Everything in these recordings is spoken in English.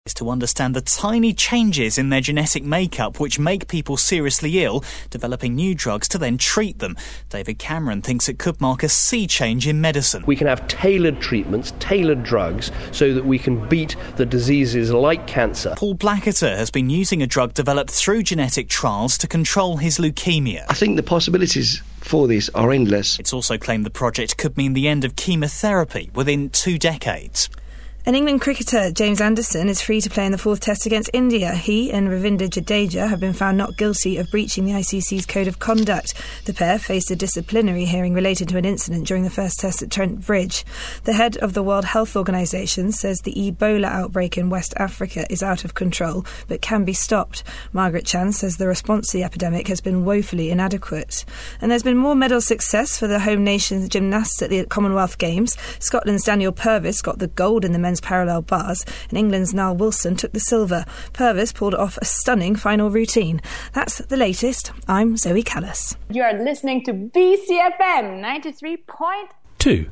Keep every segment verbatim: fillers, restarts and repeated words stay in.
is to understand the tiny changes in their genetic makeup which make people seriously ill, developing new drugs to then treat them. David Cameron thinks it could mark a sea change in medicine. We can have tailored treatments, tailored drugs, so that we can beat the diseases like cancer. Paul Blacketer has been using a drug developed through genetic trials to control his leukemia. I think the possibilities for this are endless. It's also claimed the project could mean the end of chemotherapy within two decades. And England cricketer James Anderson is free to play in the fourth test against India. He and Ravinder Jadeja have been found not guilty of breaching the I C C's code of conduct. The pair faced a disciplinary hearing related to an incident during the first test at Trent Bridge. The head of the World Health Organization says the Ebola outbreak in West Africa is out of control, but can be stopped. Margaret Chan says the response to the epidemic has been woefully inadequate. And there's been more medal success for the home nation's gymnasts at the Commonwealth Games. Scotland's Daniel Purvis got the gold in the men's parallel bars, and England's Niall Wilson took the silver. Purvis pulled off a stunning final routine. That's the latest. I'm Zoe Callis. You are listening to B C F M ninety-three point two.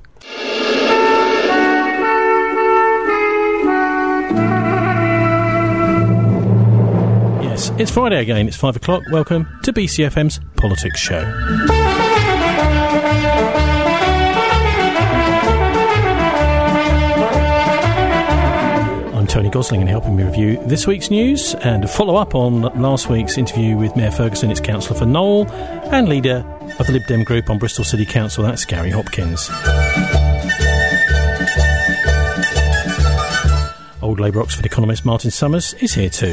Yes, it's Friday again. It's five o'clock. Welcome to B C F M's Politics Show. Tony Gosling, and helping me review this week's news and a follow-up on last week's interview with Mayor Ferguson, its councillor for Knowle, and leader of the Lib Dem group on Bristol City Council, that's Gary Hopkins. Old Labour Oxford economist Martin Summers is here too.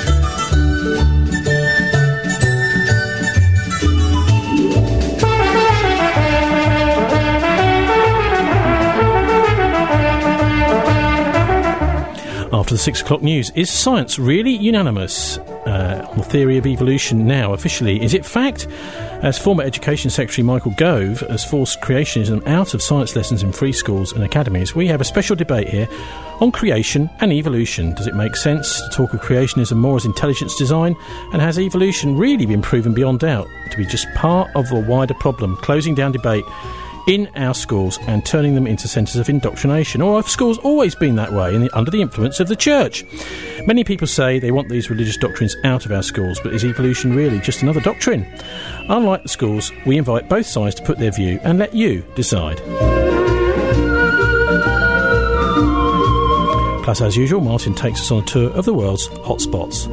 After the six o'clock news, is science really unanimous uh, on the theory of evolution now, officially? Is it fact? As former Education Secretary Michael Gove has forced creationism out of science lessons in free schools and academies, we have a special debate here on creation and evolution. Does it make sense to talk of creationism more as intelligence design? And has evolution really been proven beyond doubt to be just part of a wider problem, closing down debate in our schools and turning them into centres of indoctrination? Or have schools always been that way, in the, under the influence of the church? Many people say they want these religious doctrines out of our schools, but is evolution really just another doctrine? Unlike the schools, we invite both sides to put their view and let you decide. Plus, as usual, Martin takes us on a tour of the world's hotspots.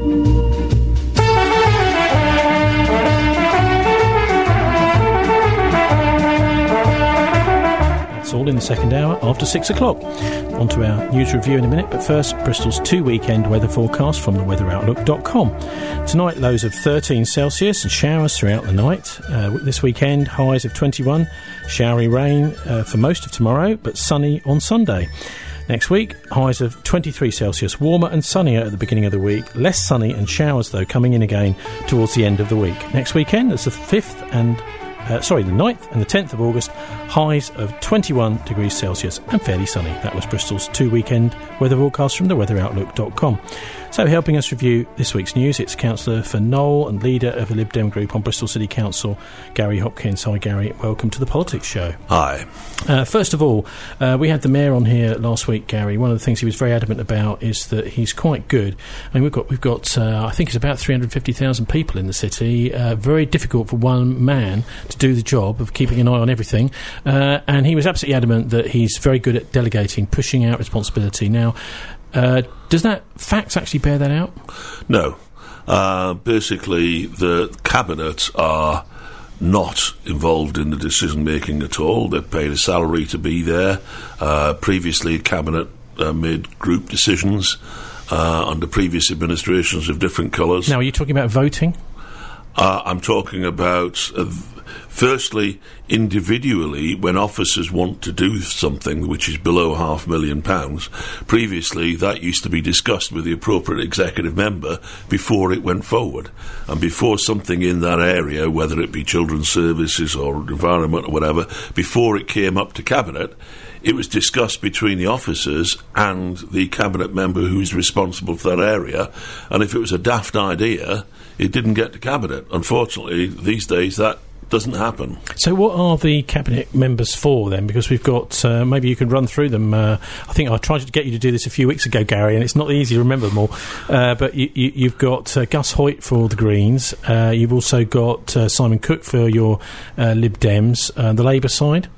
It's all in the second hour after six o'clock. On to our news review in a minute, but first, Bristol's two-weekend weather forecast from the weather outlook dot com. Tonight, lows of thirteen Celsius and showers throughout the night. Uh, this weekend, highs of twenty-one, showery rain uh, for most of tomorrow, but sunny on Sunday. Next week, highs of twenty-three Celsius, warmer and sunnier at the beginning of the week. Less sunny and showers, though, coming in again towards the end of the week. Next weekend, it's the fifth and... Uh, sorry, the ninth and the tenth of August, highs of twenty-one degrees Celsius and fairly sunny. That was Bristol's two-weekend weather forecast from the weather outlook dot com. So, helping us review this week's news, it's councillor for Knowle and leader of the Lib Dem group on Bristol City Council, Gary Hopkins. Hi, Gary. Welcome to the Politics Show. Hi. Uh, first of all, uh, we had the Mayor on here last week, Gary. One of the things he was very adamant about is that he's quite good. I mean, we've got, we've got uh, I think it's about three hundred fifty thousand people in the city. Uh, very difficult for one man to do the job of keeping an eye on everything. Uh, and he was absolutely adamant that he's very good at delegating, pushing out responsibility. Now, uh, does that facts actually bear that out? No. Uh, basically, the Cabinet are not involved in the decision-making at all. They're paid a salary to be there. Uh, previously, Cabinet uh, made group decisions uh, under previous administrations of different colours. Now, are you talking about voting? Uh, I'm talking about... Uh, Firstly, individually, when officers want to do something which is below half a million pounds, previously that used to be discussed with the appropriate executive member before it went forward. And before something in that area, whether it be children's services or environment or whatever, before it came up to Cabinet, it was discussed between the officers and the Cabinet member who is responsible for that area. And if it was a daft idea, it didn't get to Cabinet. Unfortunately, these days that doesn't happen. So what are the cabinet members for then? Because we've got, uh, maybe you could run through them. Uh, I think I tried to get you to do this a few weeks ago, Gary, and it's not easy to remember them all. Uh, but you, you, you've got uh, Gus Hoyt for the Greens. Uh, you've also got uh, Simon Cook for your uh, Lib Dems, uh, the Labour side.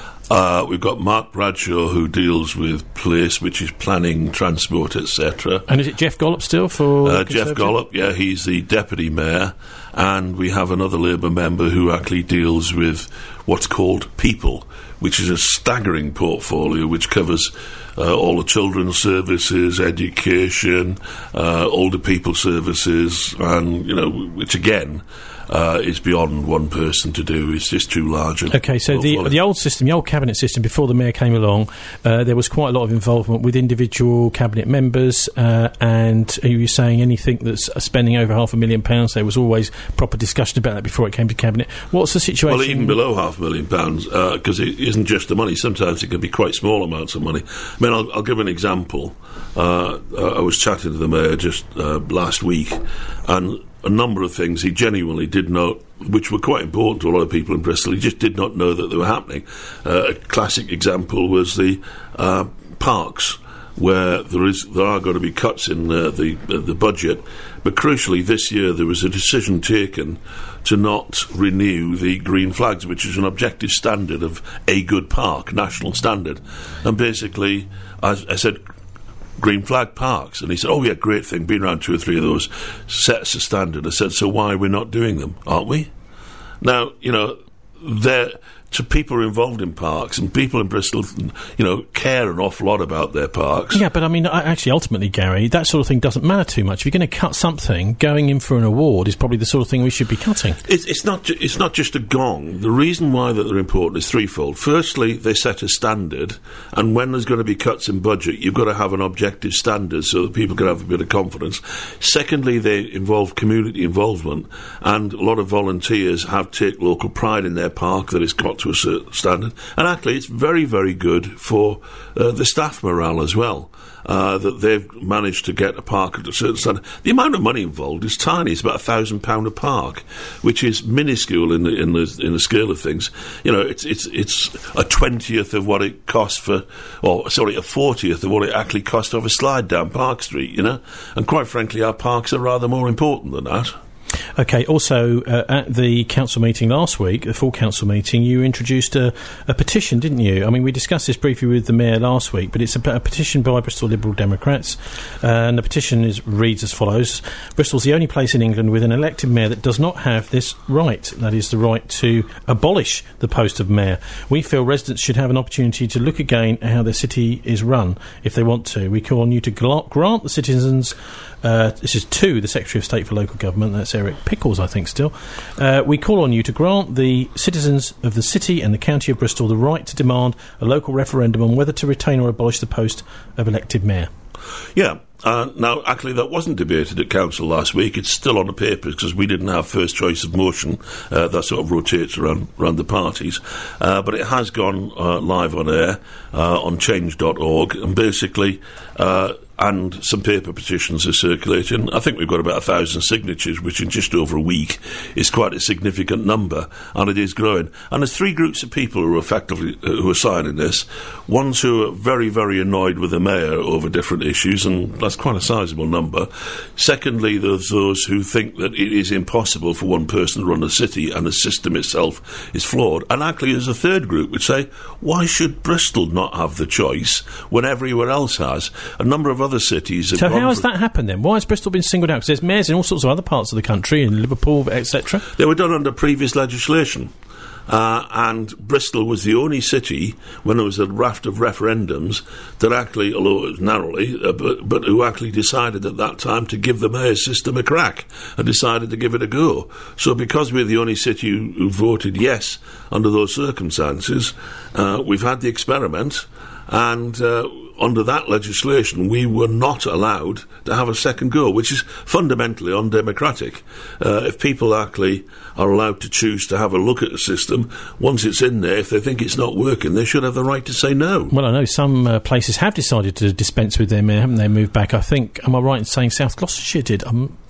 Uh, we've got Mark Bradshaw, who deals with place, which is planning, transport, et cetera. And is it Jeff Gollop still for uh, Jeff Gollop? Yeah, he's the deputy mayor, and we have another Labour member who actually deals with what's called People, which is a staggering portfolio which covers uh, all the children's services, education, uh, older people services, and you know, which again. Uh, is beyond one person to do. It's just too large. Okay, so the the old system, the old cabinet system, before the mayor came along, uh, there was quite a lot of involvement with individual cabinet members, uh, and are you saying anything that's spending over half a million pounds? There was always proper discussion about that before it came to cabinet. What's the situation? Well, even below half a million pounds, because uh, it isn't just the money. Sometimes it can be quite small amounts of money. I mean, I'll, I'll give an example. Uh, I was chatting to the mayor just uh, last week, and a number of things he genuinely did not, which were quite important to a lot of people in Bristol. He just did not know that they were happening. Uh, a classic example was the uh, parks, where there is there are going to be cuts in uh, the uh, the budget, but crucially this year there was a decision taken to not renew the green flags, which is an objective standard of a good park, national standard, and basically, as I said, green flag parks. And he said, oh yeah, great thing, been around two or three of those, sets a standard. I said, so why are we not doing them, aren't we? Now, you know, they're to people who are involved in parks, and people in Bristol, you know, care an awful lot about their parks. Yeah, but I mean, actually, ultimately, Gary, that sort of thing doesn't matter too much. If you're going to cut something, going in for an award is probably the sort of thing we should be cutting. It's, it's not. Ju- it's not just a gong. The reason why that they're important is threefold. Firstly, they set a standard, and when there's going to be cuts in budget, you've got to have an objective standard so that people can have a bit of confidence. Secondly, they involve community involvement, and a lot of volunteers have take local pride in their park that it's got to a certain standard, and actually it's very, very good for uh, the staff morale as well, uh, that they've managed to get a park at a certain standard. The amount of money involved is tiny. It's about a thousand pound a park, which is minuscule in the in the in the scale of things. You know, it's it's it's a twentieth of what it costs for, or sorry, a fortieth of what it actually cost of a slide down Park Street. You know, and quite frankly, our parks are rather more important than that. Okay, also, uh, at the council meeting last week, the full council meeting, you introduced a, a petition, didn't you? I mean, we discussed this briefly with the mayor last week, but it's a, a petition by Bristol Liberal Democrats, uh, and the petition is, reads as follows. Bristol's the only place in England with an elected mayor that does not have this right, that is the right to abolish the post of mayor. We feel residents should have an opportunity to look again at how their city is run, if they want to. We call on you to gl- grant the citizens... Uh, this is to the Secretary of State for Local Government, that's Eric Pickles, I think, still. Uh, we call on you to grant the citizens of the City and the County of Bristol the right to demand a local referendum on whether to retain or abolish the post of elected mayor. Yeah. Uh, now, actually, that wasn't debated at Council last week. It's still on the papers because we didn't have first choice of motion. Uh, that sort of rotates around, around the parties. Uh, but it has gone uh, live on air uh, on change dot org, and basically... Uh, and some paper petitions are circulating. I think we've got about a thousand signatures, which in just over a week is quite a significant number, and it is growing. And there's three groups of people who are effectively uh, who are signing this. Ones who are very, very annoyed with the mayor over different issues, and that's quite a sizable number. Secondly, there's those who think that it is impossible for one person to run a city, and the system itself is flawed. And actually, there's a third group which say, why should Bristol not have the choice when everywhere else has? A number of other cities have So gone how has for- that happened then? Why has Bristol been singled out? Because there's mayors in all sorts of other parts of the country, in Liverpool, et cetera. They were done under previous legislation. Uh, and Bristol was the only city, when there was a raft of referendums, that actually, although it was narrowly, uh, but, but who actually decided at that time to give the mayor's system a crack and decided to give it a go. So because we're the only city who, who voted yes under those circumstances, uh, we've had the experiment, and uh, under that legislation we were not allowed to have a second go, which is fundamentally undemocratic. Uh, if people actually are allowed to choose to have a look at the system, once it's in there, if they think it's not working, they should have the right to say no. Well, I know some uh, places have decided to dispense with their mayor, haven't they, moved back? I think, am I right in saying South Gloucestershire did? Um,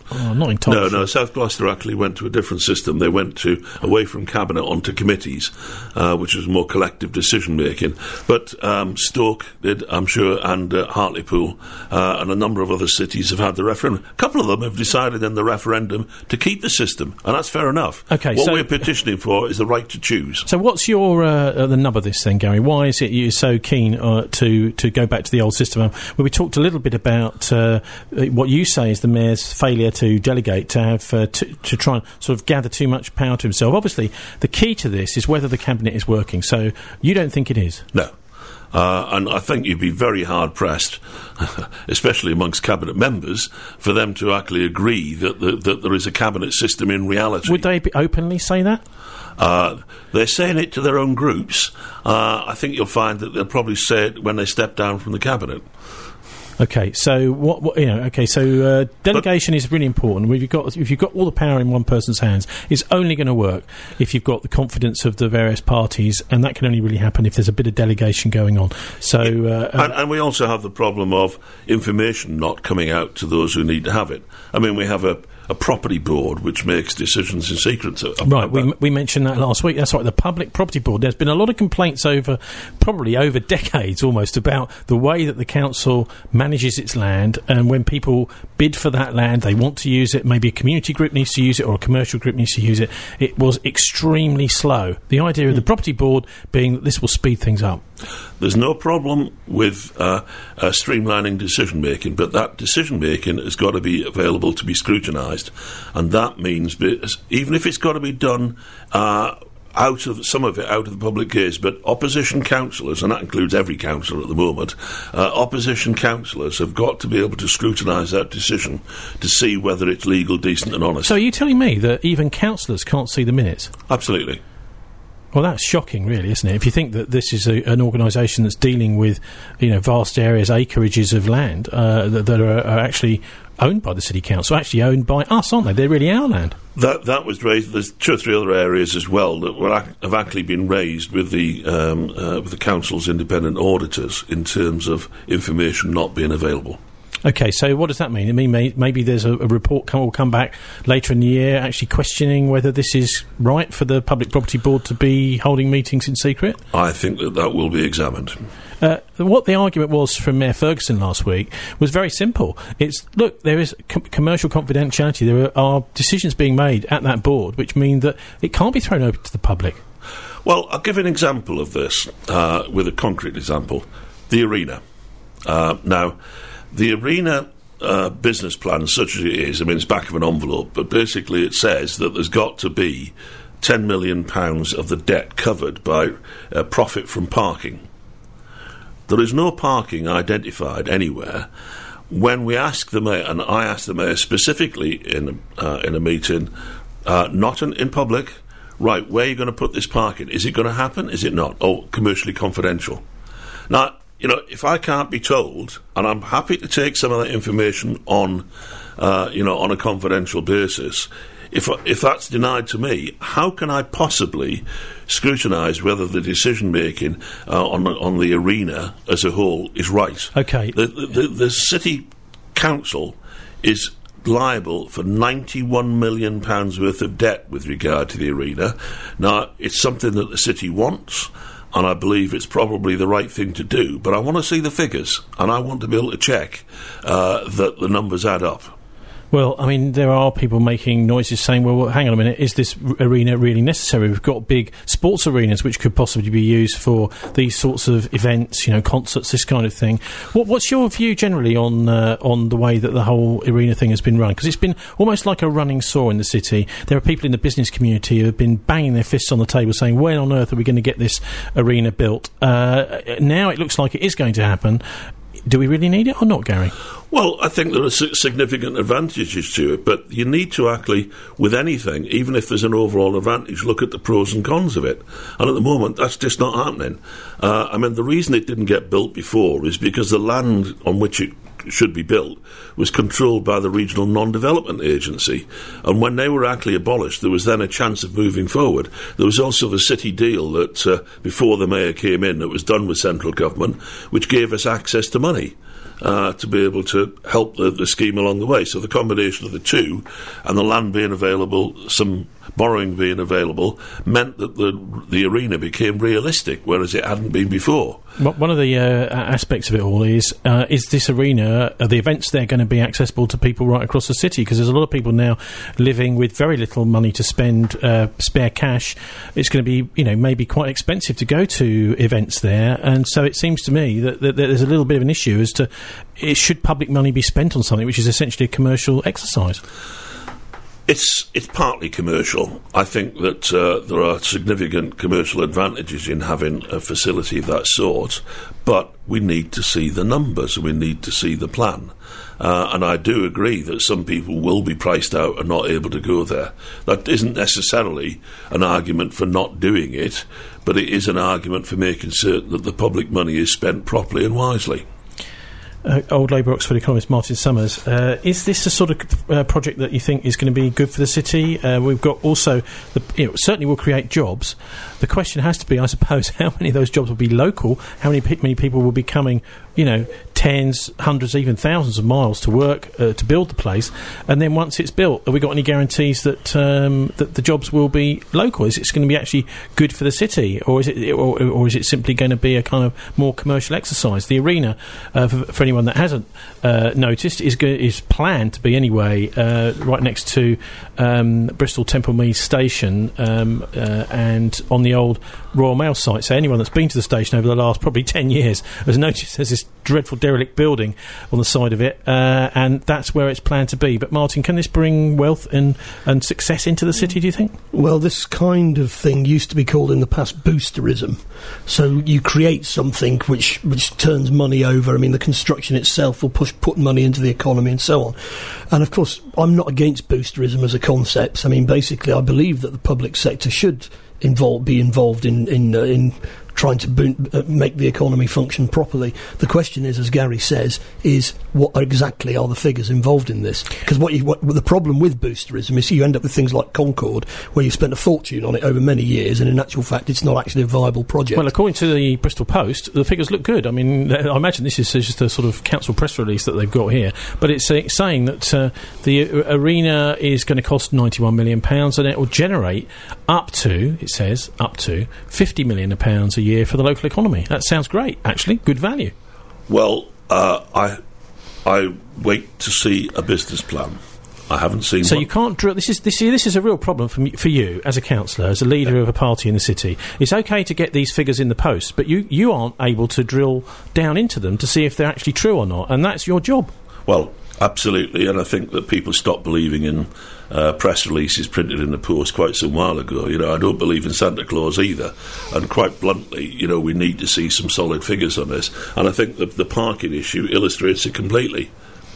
Oh, not entirely. No, sure. no. South Gloucester actually went to a different system. They went to away from cabinet onto committees, uh, which was more collective decision making. But um, Stoke did, I'm sure, and uh, Hartlepool uh, and a number of other cities have had the referendum. A couple of them have decided in the referendum to keep the system, and that's fair enough. Okay, what so we're petitioning for is the right to choose. So, what's your uh, uh, the nub of this then, Gary? Why is it you're so keen uh, to to go back to the old system? Um, well, we talked a little bit about uh, what you say is the mayor's failure to delegate, to have uh, to, to try and sort of gather too much power to himself. Obviously, the key to this is whether the cabinet is working. So, you don't think it is? No. Uh, and I think you'd be very hard-pressed, especially amongst cabinet members, for them to actually agree that, the, that there is a cabinet system in reality. Would they be openly say that? Uh, they're saying it to their own groups. Uh, I think you'll find that they'll probably say it when they step down from the cabinet. Okay, so what, what you know? Okay, so uh, delegation but, is really important. If you've got if you've got all the power in one person's hands, it's only going to work if you've got the confidence of the various parties, and that can only really happen if there's a bit of delegation going on. So, uh, and, and we also have the problem of information not coming out to those who need to have it. I mean, we have a. a property board which makes decisions in secret. Right, we, we mentioned that last week. That's right, the Public Property Board. There's been a lot of complaints over, probably over decades almost, about the way that the council manages its land, and when people bid for that land, they want to use it, maybe a community group needs to use it or a commercial group needs to use it. It was extremely slow. The idea of the Property Board being that this will speed things up. There's no problem with uh, uh, streamlining decision-making, but that decision-making has got to be available to be scrutinised, and that means, even if it's got to be done uh, out of some of it out of the public gaze, but opposition councillors, and that includes every councillor at the moment, uh, opposition councillors have got to be able to scrutinise that decision to see whether it's legal, decent and honest. So are you telling me that even councillors can't see the minutes? Absolutely. Well, that's shocking, really, isn't it? If you think that this is a, an organisation that's dealing with, you know, vast areas, acreages of land uh, that, that are, are actually owned by the city council, actually owned by us, aren't they? They're really our land. That that was raised. There's two or three other areas as well that were ac- have actually been raised with the um, uh, with the council's independent auditors in terms of information not being available. Okay, so what does that mean? I mean, may, maybe there's a, a report come, will come back later in the year actually questioning whether this is right for the Public Property Board to be holding meetings in secret? I think that that will be examined. Uh, what the argument was from Mayor Ferguson last week was very simple. It's, look, there is com- commercial confidentiality. There are, are decisions being made at that board which mean that it can't be thrown open to the public. Well, I'll give an example of this, uh, with a concrete example. The arena. Uh, now... The arena uh, business plan, such as it is, I mean, it's back of an envelope, but basically it says that there's got to be ten million pounds of the debt covered by uh, profit from parking. There is no parking identified anywhere. When we ask the mayor, and I asked the mayor specifically in, uh, in a meeting, uh, not in, in public, right, where are you going to put this parking? Is it going to happen? Is it not? Oh, commercially confidential. Now, you know, if I can't be told, and I'm happy to take some of that information on, uh, you know, on a confidential basis, if if that's denied to me, how can I possibly scrutinise whether the decision making uh, on on the arena as a whole is right? Okay, the the, the city council is liable for ninety-one million pounds worth of debt with regard to the arena. Now, it's something that the city wants, and I believe it's probably the right thing to do, but I want to see the figures, and I want to be able to check uh, that the numbers add up. Well, I mean, there are people making noises saying, well, hang on a minute, is this r- arena really necessary? We've got big sports arenas which could possibly be used for these sorts of events, you know, concerts, this kind of thing. What, what's your view generally on uh, on the way that the whole arena thing has been run? Because it's been almost like a running saw in the city. There are people in the business community who have been banging their fists on the table saying, when on earth are we going to get this arena built? Uh, now it looks like it is going to happen. Do we really need it or not, Gary? Well, I think there are significant advantages to it, but you need to actually, with anything, even if there's an overall advantage, look at the pros and cons of it. And at the moment, that's just not happening. Uh, I mean, the reason it didn't get built before is because the land on which it should be built was controlled by the Regional Non-Development Agency, and when they were actually abolished there was then a chance of moving forward. There was also the city deal that uh, before the mayor came in that was done with central government, which gave us access to money. uh, to be able to help the, the scheme along the way. So the combination of the two, and the land being available, some borrowing being available, meant that the the arena became realistic, whereas it hadn't been before. One of the uh, aspects of it all is, uh, is this arena, are the events there going to be accessible to people right across the city? Because there's a lot of people now living with very little money to spend, uh, spare cash. It's going to be, you know, maybe quite expensive to go to events there. And so it seems to me that, that, that there's a little bit of an issue as to, it, should public money be spent on something which is essentially a commercial exercise? It's it's partly commercial. I think that uh, there are significant commercial advantages in having a facility of that sort, but we need to see the numbers, we need to see the plan. Uh, and I do agree that some people will be priced out and not able to go there. That isn't necessarily an argument for not doing it, but it is an argument for making certain that the public money is spent properly and wisely. Uh, old Labour Oxford economist Martin Summers, uh, is this a sort of uh, project that you think is going to be good for the city? Uh, we've got also, the, you know, certainly will create jobs. The question has to be, I suppose, how many of those jobs will be local? How many, many people will be coming, you know, tens, hundreds, even thousands of miles to work uh, to build the place? And then once it's built, have we got any guarantees that um, that the jobs will be local? Is it going to be actually good for the city, or is it, or, or is it simply going to be a kind of more commercial exercise? The arena, uh, for, for anyone that hasn't uh, noticed, is go- is planned to be anyway uh, right next to um, Bristol Temple Meads Station um, uh, and on the old Royal Mail site. So anyone that's been to the station over the last probably ten years has noticed there's this dreadful derelict building on the side of it, uh, and that's where it's planned to be. But Martin, can this bring wealth and, and success into the city, do you think? Well, this kind of thing used to be called in the past boosterism. So you create something which which turns money over. I mean, the construction itself will push put money into the economy and so on. And of course, I'm not against boosterism as a concept. I mean, basically, I believe that the public sector should involve be involved in in uh, in trying to bo- uh, make the economy function properly. The question is, as Gary says, is what exactly are the figures involved in this? Because what, you, what the problem with boosterism is you end up with things like Concorde, where you spent a fortune on it over many years, and in actual fact, it's not actually a viable project. Well, according to the Bristol Post, the figures look good. I mean, I imagine this is just a sort of council press release that they've got here, but it's uh, saying that uh, the uh, arena is going to cost ninety-one million pounds, and it will generate up to, it says, up to fifty million pounds a year year for the local economy. That sounds great, actually. Good value. Well, uh, I I wait to see a business plan. I haven't seen. So one. you can't drill. This is this. This is a real problem for me, for you as a councillor, as a leader yeah. of a party in the city. It's okay to get these figures in the post, but you you aren't able to drill down into them to see if they're actually true or not, and that's your job. Well, absolutely, and I think that people stop believing in uh, press releases printed in the post quite some while ago. You know, I don't believe in Santa Claus either, and quite bluntly, you know, we need to see some solid figures on this, and I think that the parking issue illustrates it completely.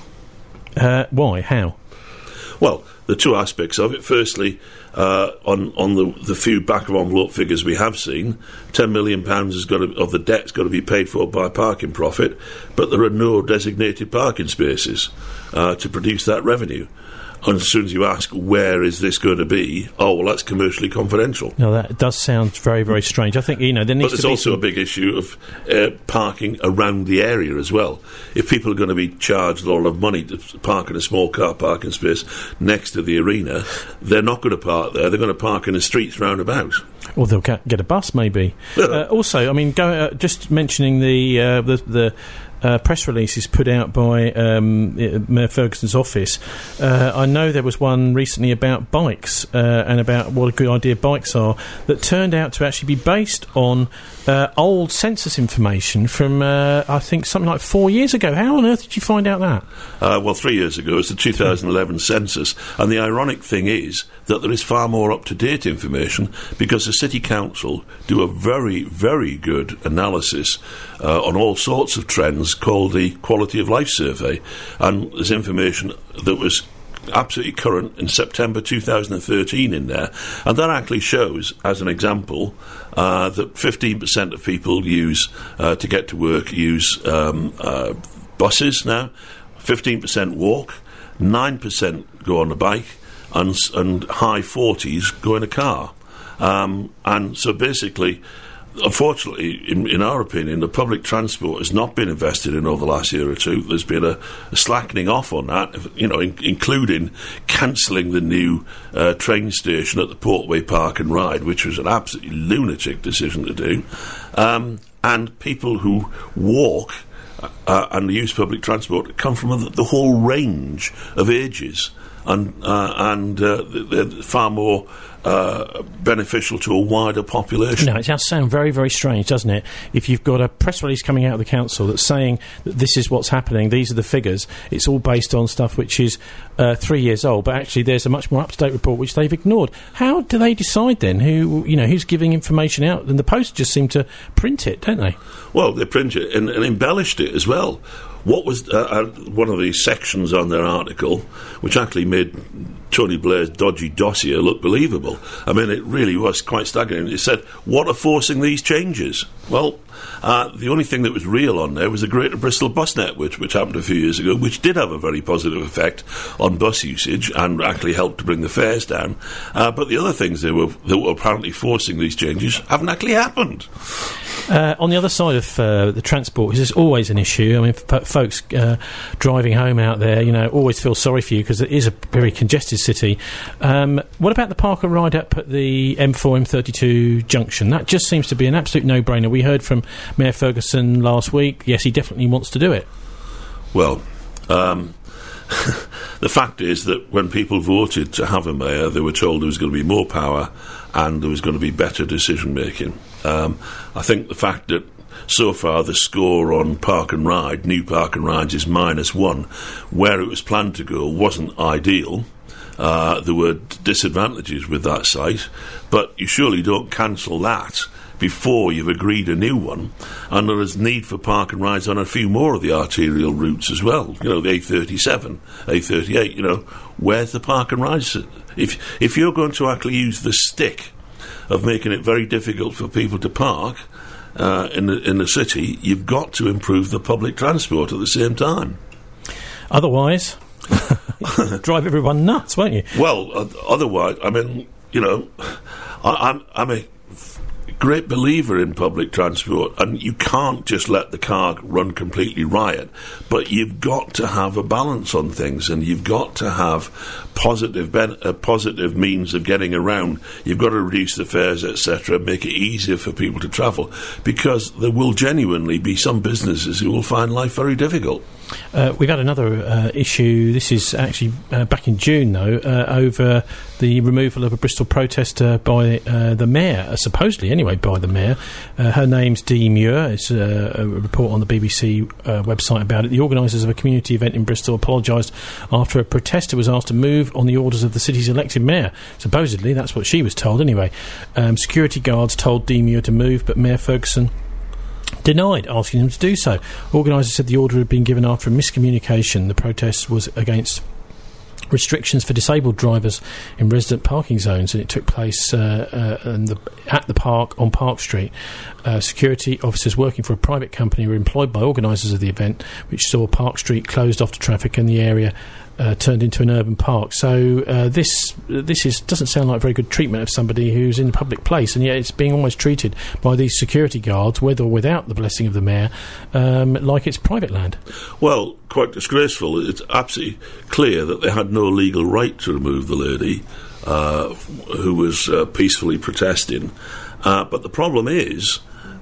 Uh, why? How? Well, the two aspects of it. Firstly, uh, on on the the few back of envelope figures we have seen, ten million pounds has got to, of the debt's got to be paid for by parking profit, but there are no designated parking spaces uh, to produce that revenue. And as soon as you ask, where is this going to be? Oh, well, that's commercially confidential. No, that does sound very, very strange. I think, you know, there needs but to be... But there's also some... a big issue of uh, parking around the area as well. If people are going to be charged a lot of money to park in a small car parking space next to the arena, they're not going to park there. They're going to park in the streets round about. Or they'll get a bus, maybe. uh, also, I mean, go, uh, just mentioning the uh, the... the Uh, press releases put out by um, Mayor Ferguson's office. Uh, I know there was one recently about bikes uh, and about what a good idea bikes are that turned out to actually be based on uh, old census information from, uh, I think, something like four years ago. How on earth did you find out that? Uh, well, three years ago. It's the two thousand eleven census. And the ironic thing is that there is far more up-to-date information because the City Council do a very, very good analysis uh, on all sorts of trends called the Quality of Life Survey, and there's information that was absolutely current in September two thousand thirteen in there, and that actually shows, as an example, uh, that fifteen percent of people use uh, to get to work use um, uh, buses now, fifteen percent walk, nine percent go on a bike, and, and high forties go in a car. Um, and so basically unfortunately, in, in our opinion, the public transport has not been invested in over the last year or two. There's been a, a slackening off on that, you know, in, including cancelling the new uh, train station at the Portway Park and Ride, which was an absolutely lunatic decision to do. Um, and people who walk uh, and use public transport come from the, the whole range of ages, and uh, and uh, they're far more uh, beneficial to a wider population. No, it does sound very, very strange, doesn't it? If you've got a press release coming out of the council that's saying that this is what's happening, these are the figures, it's all based on stuff which is uh, three years old, but actually there's a much more up-to-date report which they've ignored. How do they decide then who, you know, who's giving information out? And the Post just seem to print it, don't they? Well, they print it and, and embellished it as well. What was uh, uh, one of the sections on their article, which actually made Tony Blair's dodgy dossier look believable? I mean, it really was quite staggering. It said, what are forcing these changes? Well, uh, the only thing that was real on there was the Greater Bristol Bus Network, which happened a few years ago, which did have a very positive effect on bus usage and actually helped to bring the fares down. Uh, but the other things they were, that were apparently forcing these changes haven't actually happened. Uh, on the other side of uh, the transport, this is always an issue. I mean, f- folks uh, driving home out there, you know, always feel sorry for you because it is a very congested city. Um, what about the park and ride up at the M four M thirty-two junction? That just seems to be an absolute no-brainer. We heard from Mayor Ferguson last week. Yes, he definitely wants to do it. Well, um, the fact is that when people voted to have a mayor, they were told there was going to be more power and there was going to be better decision-making. Um, I think the fact that so far the score on Park and Ride, new Park and Rides, is minus one, where it was planned to go wasn't ideal. Uh, there were disadvantages with that site, but you surely don't cancel that before you've agreed a new one, and there is need for Park and Rides on a few more of the arterial routes as well. You know, the A thirty-seven, A thirty-eight, you know, where's the Park and Rides? If, if you're going to actually use the stick of making it very difficult for people to park uh, in the in the city, you've got to improve the public transport at the same time. Otherwise, drive everyone nuts, won't you? Well, uh, otherwise, I mean, you know, I, I'm I'm a great believer in public transport, and you can't just let the car run completely riot, but you've got to have a balance on things, and you've got to have positive ben- uh, positive means of getting around. You've got to reduce the fares, et cetera, make it easier for people to travel, because there will genuinely be some businesses who will find life very difficult. Uh, we've had another uh, issue. This is actually uh, back in June, though, uh, over the removal of a Bristol protester by uh, the mayor, uh, supposedly anyway, by the mayor. Uh, her name's Dee Muir. It's uh, a report on the B B C uh, website about it. The organisers of a community event in Bristol apologised after a protester was asked to move on the orders of the city's elected mayor. Supposedly, that's what she was told anyway. Um, security guards told Dee Muir to move, but Mayor Ferguson denied asking them to do so. Organisers said the order had been given after a miscommunication. The protest was against restrictions for disabled drivers in resident parking zones, and it took place uh, uh, in the, at the park on Park Street. Uh, security officers working for a private company were employed by organisers of the event, which saw Park Street closed off to traffic and the area Uh, turned into an urban park. So uh, this this is doesn't sound like very good treatment of somebody who's in a public place, and yet it's being almost treated by these security guards, with or without the blessing of the mayor, um, like it's private land. Well, quite disgraceful. It's absolutely clear that they had no legal right to remove the lady uh, who was uh, peacefully protesting. Uh, but the problem is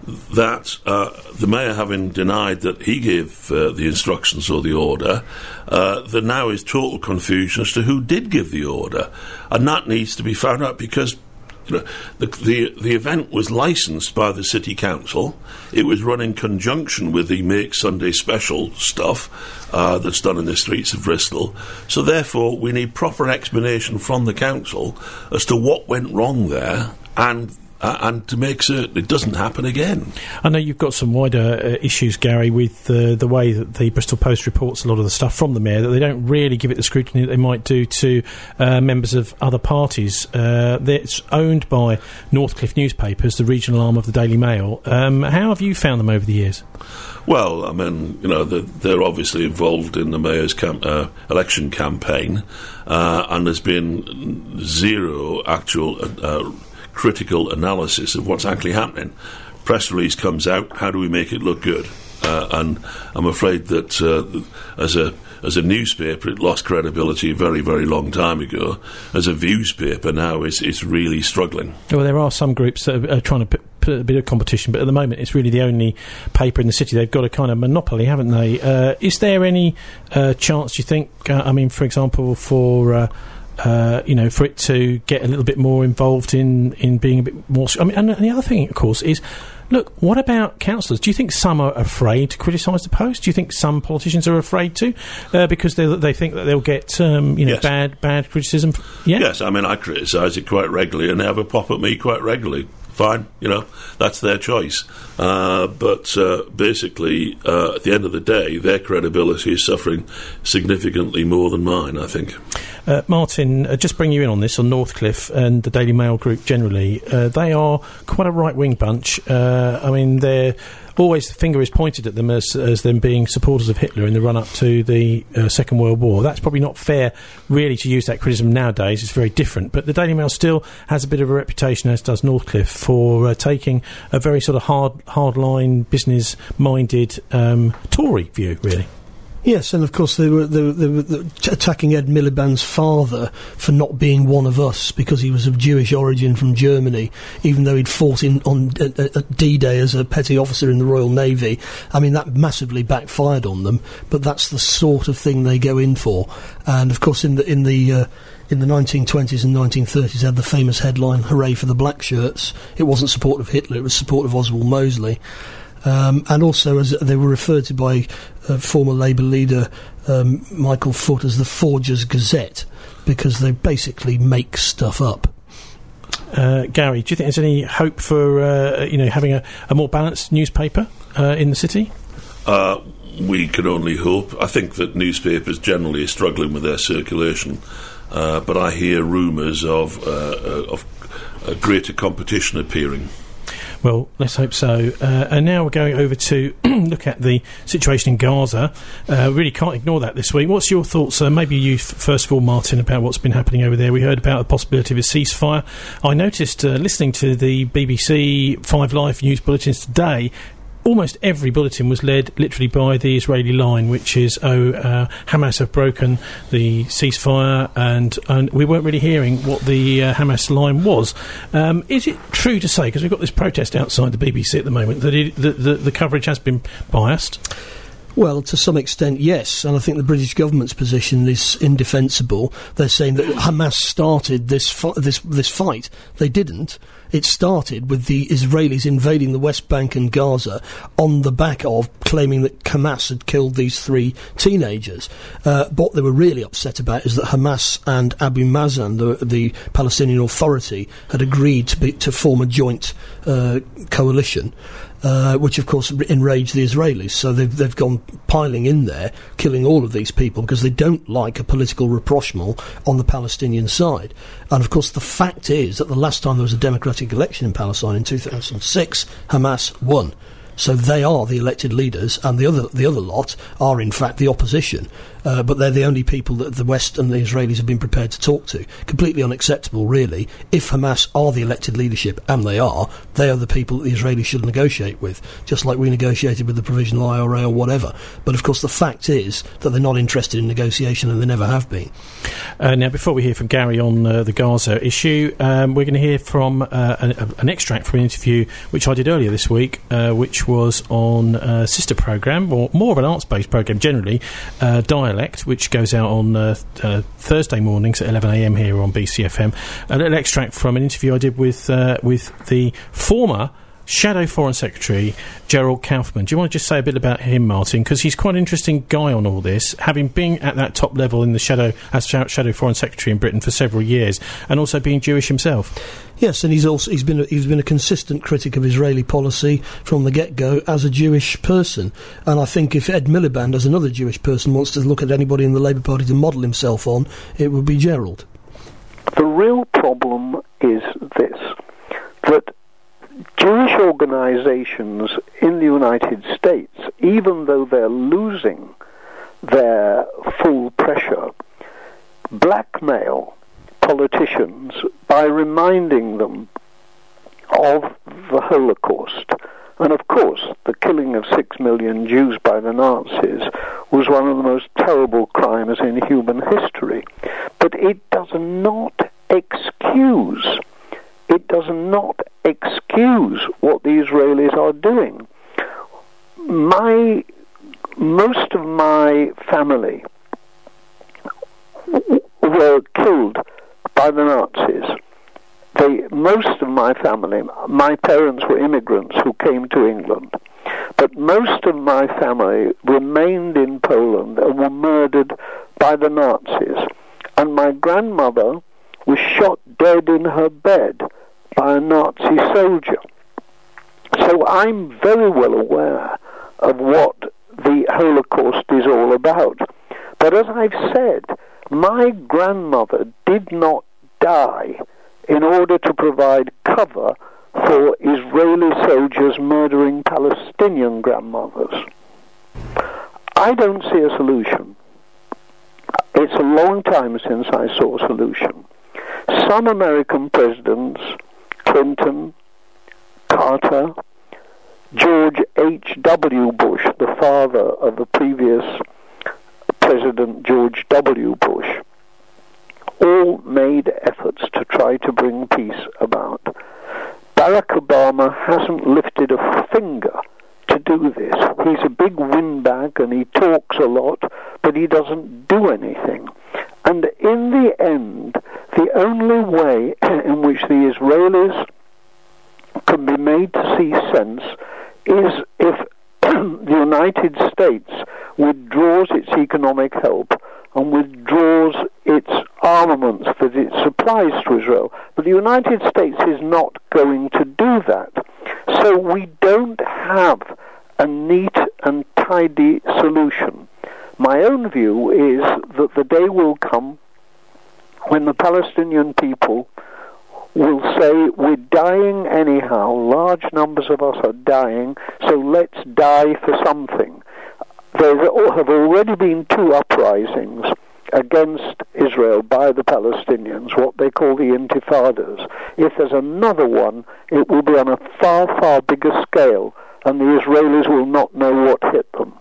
that uh, the mayor, having denied that he gave uh, the instructions or the order, uh, there now is total confusion as to who did give the order, and that needs to be found out, because you know, the, the the event was licensed by the city council. It was run in conjunction with the Make Sunday Special stuff uh, that's done in the streets of Bristol. So therefore, we need proper explanation from the council as to what went wrong there, and Uh, and to make certain it doesn't happen again. I know you've got some wider uh, issues, Gary, with uh, the way that the Bristol Post reports a lot of the stuff from the mayor, that they don't really give it the scrutiny that they might do to uh, members of other parties. Uh, it's owned by Northcliffe Newspapers, the regional arm of the Daily Mail. Um, how have you found them over the years? Well, I mean, you know, they're, they're obviously involved in the mayor's cam- uh, election campaign, uh, and there's been zero actual Uh, critical analysis of what's actually happening. press release comes out, how do we make it look good? Uh, and I'm afraid that uh, as a as a newspaper, it lost credibility a very, very long time ago. As a viewspaper now, it's, it's really struggling. Well, there are some groups that are, are trying to put, put a bit of competition, but at the moment it's really the only paper in the city. They've got a kind of monopoly, haven't they? Uh, is there any uh, chance, do you think, uh, I mean, for example, for... Uh, Uh, you know, for it to get a little bit more involved in, in being a bit more... I mean, and the other thing, of course, is, look, what about councillors? Do you think some are afraid to criticise the Post? Do you think some politicians are afraid to? Uh, because they they think that they'll get, um, you know, yes. bad bad criticism? Yeah? Yes, I mean, I criticise it quite regularly, and they have a pop at me quite regularly. Fine, you know, that's their choice. Uh, but uh, basically, uh, at the end of the day, their credibility is suffering significantly more than mine, I think. Uh, Martin, uh, just bring you in on this, on Northcliffe and the Daily Mail group generally. Uh, they are quite a right-wing bunch. Uh, I mean, they're... always the finger is pointed at them as, as them being supporters of Hitler in the run-up to the uh, Second World War. That's probably not fair, really, to use that criticism nowadays. It's very different. But the Daily Mail still has a bit of a reputation, as does Northcliffe, for uh, taking a very sort of hard, hard-line, business-minded um, Tory view, really. Yes, and of course they were, they were, they were attacking Ed Miliband's father for not being one of us because he was of Jewish origin from Germany, even though he'd fought in on at, at D-Day as a petty officer in the Royal Navy. I mean, that massively backfired on them, but that's the sort of thing they go in for. And of course, in the in the uh, in the nineteen twenties and nineteen thirties, they had the famous headline, "Hooray for the Black Shirts." It wasn't support of Hitler; it was support of Oswald Mosley. Um, and also, as they were referred to by uh, former Labour leader um, Michael Foot as the Forgers' Gazette, because they basically make stuff up. Uh, Gary, do you think there's any hope for uh, you know having a, a more balanced newspaper uh, in the city? Uh, we can only hope. I think that newspapers generally are struggling with their circulation, uh, but I hear rumours of uh, of uh, greater competition appearing. Well, let's hope so. Uh, and now we're going over to look at the situation in Gaza. Uh, really can't ignore that this week. What's your thoughts? Uh, maybe you, f- first of all, Martin, about what's been happening over there. We heard about the possibility of a ceasefire. I noticed, uh, listening to the B B C Five Live news bulletins today, almost every bulletin was led literally by the Israeli line, which is, oh, uh, Hamas have broken the ceasefire, and, and we weren't really hearing what the uh, Hamas line was. Um, is it true to say, because we've got this protest outside the B B C at the moment, that it, the, the, the coverage has been biased? Well, to some extent, yes, and I think the British government's position is indefensible. They're saying that Hamas started this fi- this this fight. They didn't. It started with the Israelis invading the West Bank and Gaza on the back of claiming that Hamas had killed these three teenagers. Uh, what they were really upset about is that Hamas and Abu Mazen, the, the Palestinian Authority, had agreed to, be, to form a joint uh, coalition. Uh, which of course enraged the Israelis. So they've they've gone piling in there, killing all of these people because they don't like a political rapprochement on the Palestinian side. And of course the fact is that the last time there was a democratic election in Palestine in two thousand six, Hamas won. So they are the elected leaders, and the other the other lot are in fact the opposition. Uh, but they're the only people that the West and the Israelis have been prepared to talk to. Completely unacceptable, really. If Hamas are the elected leadership, and they are, they are the people that the Israelis should negotiate with, just like we negotiated with the Provisional I R A or whatever. But of course the fact is that they're not interested in negotiation, and they never have been. Uh, now, before we hear from Gary on uh, the Gaza issue, um, we're going to hear from uh, an, an extract from an interview which I did earlier this week, uh, which was on a sister programme, or more of an arts-based programme generally, uh, Dialect, which goes out on uh, uh, Thursday mornings at eleven a m here on B C F M. A little extract from an interview I did with uh, with the former Shadow Foreign Secretary Gerald Kaufman. Do you want to just say a bit about him, Martin? Because he's quite an interesting guy on all this, having been at that top level in the Shadow as Shadow Foreign Secretary in Britain for several years, and also being Jewish himself. Yes, and he's also he's been a, he's been a consistent critic of Israeli policy from the get-go as a Jewish person. And I think if Ed Miliband, as another Jewish person, wants to look at anybody in the Labour Party to model himself on, it would be Gerald. The real problem is this, that Jewish organizations in the United States, even though they're losing their full pressure, blackmail politicians by reminding them of the Holocaust And of course, the killing of six million Jews by the Nazis was one of the most terrible crimes in human history. But it does not excuse, it does not excuse what the Israelis are doing. My, most of my family were killed by the Nazis. They, most of my family, my parents were immigrants who came to England, but most of my family remained in Poland and were murdered by the Nazis. And my grandmother was shot dead in her bed by a Nazi soldier. So I'm very well aware of what the Holocaust is all about. But as I've said, my grandmother did not die in order to provide cover for Israeli soldiers murdering Palestinian grandmothers. I don't see a solution. It's a long time since I saw a solution. Some American presidents, Clinton, Carter, George H W Bush, the father of the previous President George W. Bush, all made efforts to try to bring peace about. Barack Obama hasn't lifted a finger to do this. He's a big windbag and he talks a lot, but he doesn't do anything. And in the end, the only way in which the Israelis can be made to see sense is if the United States withdraws its economic help and withdraws its armaments that it supplies to Israel. But the United States is not going to do that. So we don't have a neat and tidy solution. My own view is that the day will come when the Palestinian people will say, we're dying anyhow, large numbers of us are dying, so let's die for something. There have already been two uprisings against Israel by the Palestinians, what they call the intifadas. If there's another one, it will be on a far, far bigger scale, and the Israelis will not know what hit them.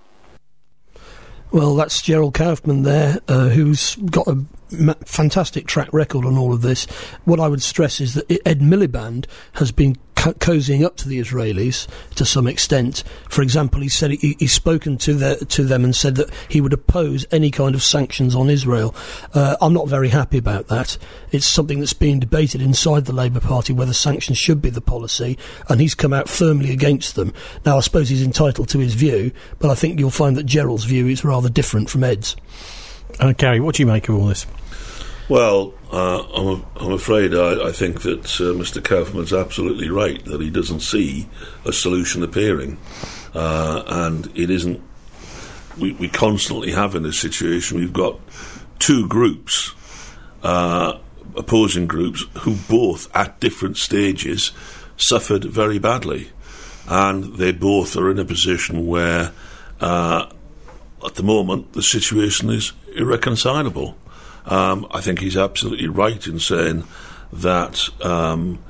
Well, that's Gerald Kaufman there, uh, who's got a ma- fantastic track record on all of this. What I would stress is that Ed Miliband has been co- cozying up to the Israelis to some extent. For example, he said he, he's spoken to, the, to them and said that he would oppose any kind of sanctions on Israel. Uh, I'm not very happy about that. It's something that's being debated inside the Labour Party, whether sanctions should be the policy, and he's come out firmly against them. Now, I suppose he's entitled to his view, but I think you'll find that Gerald's view is rather different from Ed's. Uh, Gary, what do you make of all this? Well, uh, I'm, I'm afraid I, I think that uh, Mister Kaufman's absolutely right, that he doesn't see a solution appearing. Uh, and it isn't... We, we constantly have in this situation, we've got two groups, uh, opposing groups, who both, at different stages, suffered very badly. And they both are in a position where, uh, at the moment, the situation is irreconcilable. Um, I think he's absolutely right in saying that um,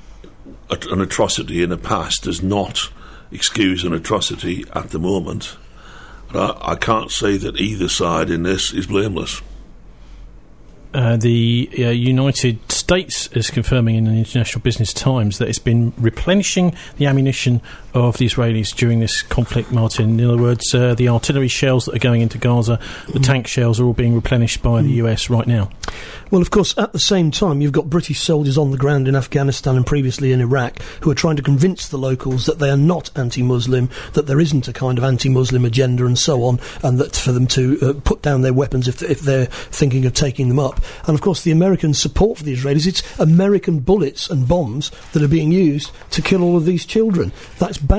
an atrocity in the past does not excuse an atrocity at the moment. But I, I can't say that either side in this is blameless. Uh, the uh, United States is confirming in the International Business Times that it's been replenishing the ammunition of the Israelis during this conflict, Martin. In other words, uh, the artillery shells that are going into Gaza, the mm. tank shells are all being replenished by mm. the U S right now. Well, of course, at the same time, you've got British soldiers on the ground in Afghanistan and previously in Iraq who are trying to convince the locals that they are not anti-Muslim, that there isn't a kind of anti-Muslim agenda and so on, and that for them to uh, put down their weapons if, if they're thinking of taking them up. And, of course, the American support for the Israelis, it's American bullets and bombs that are being used to kill all of these children. That's bound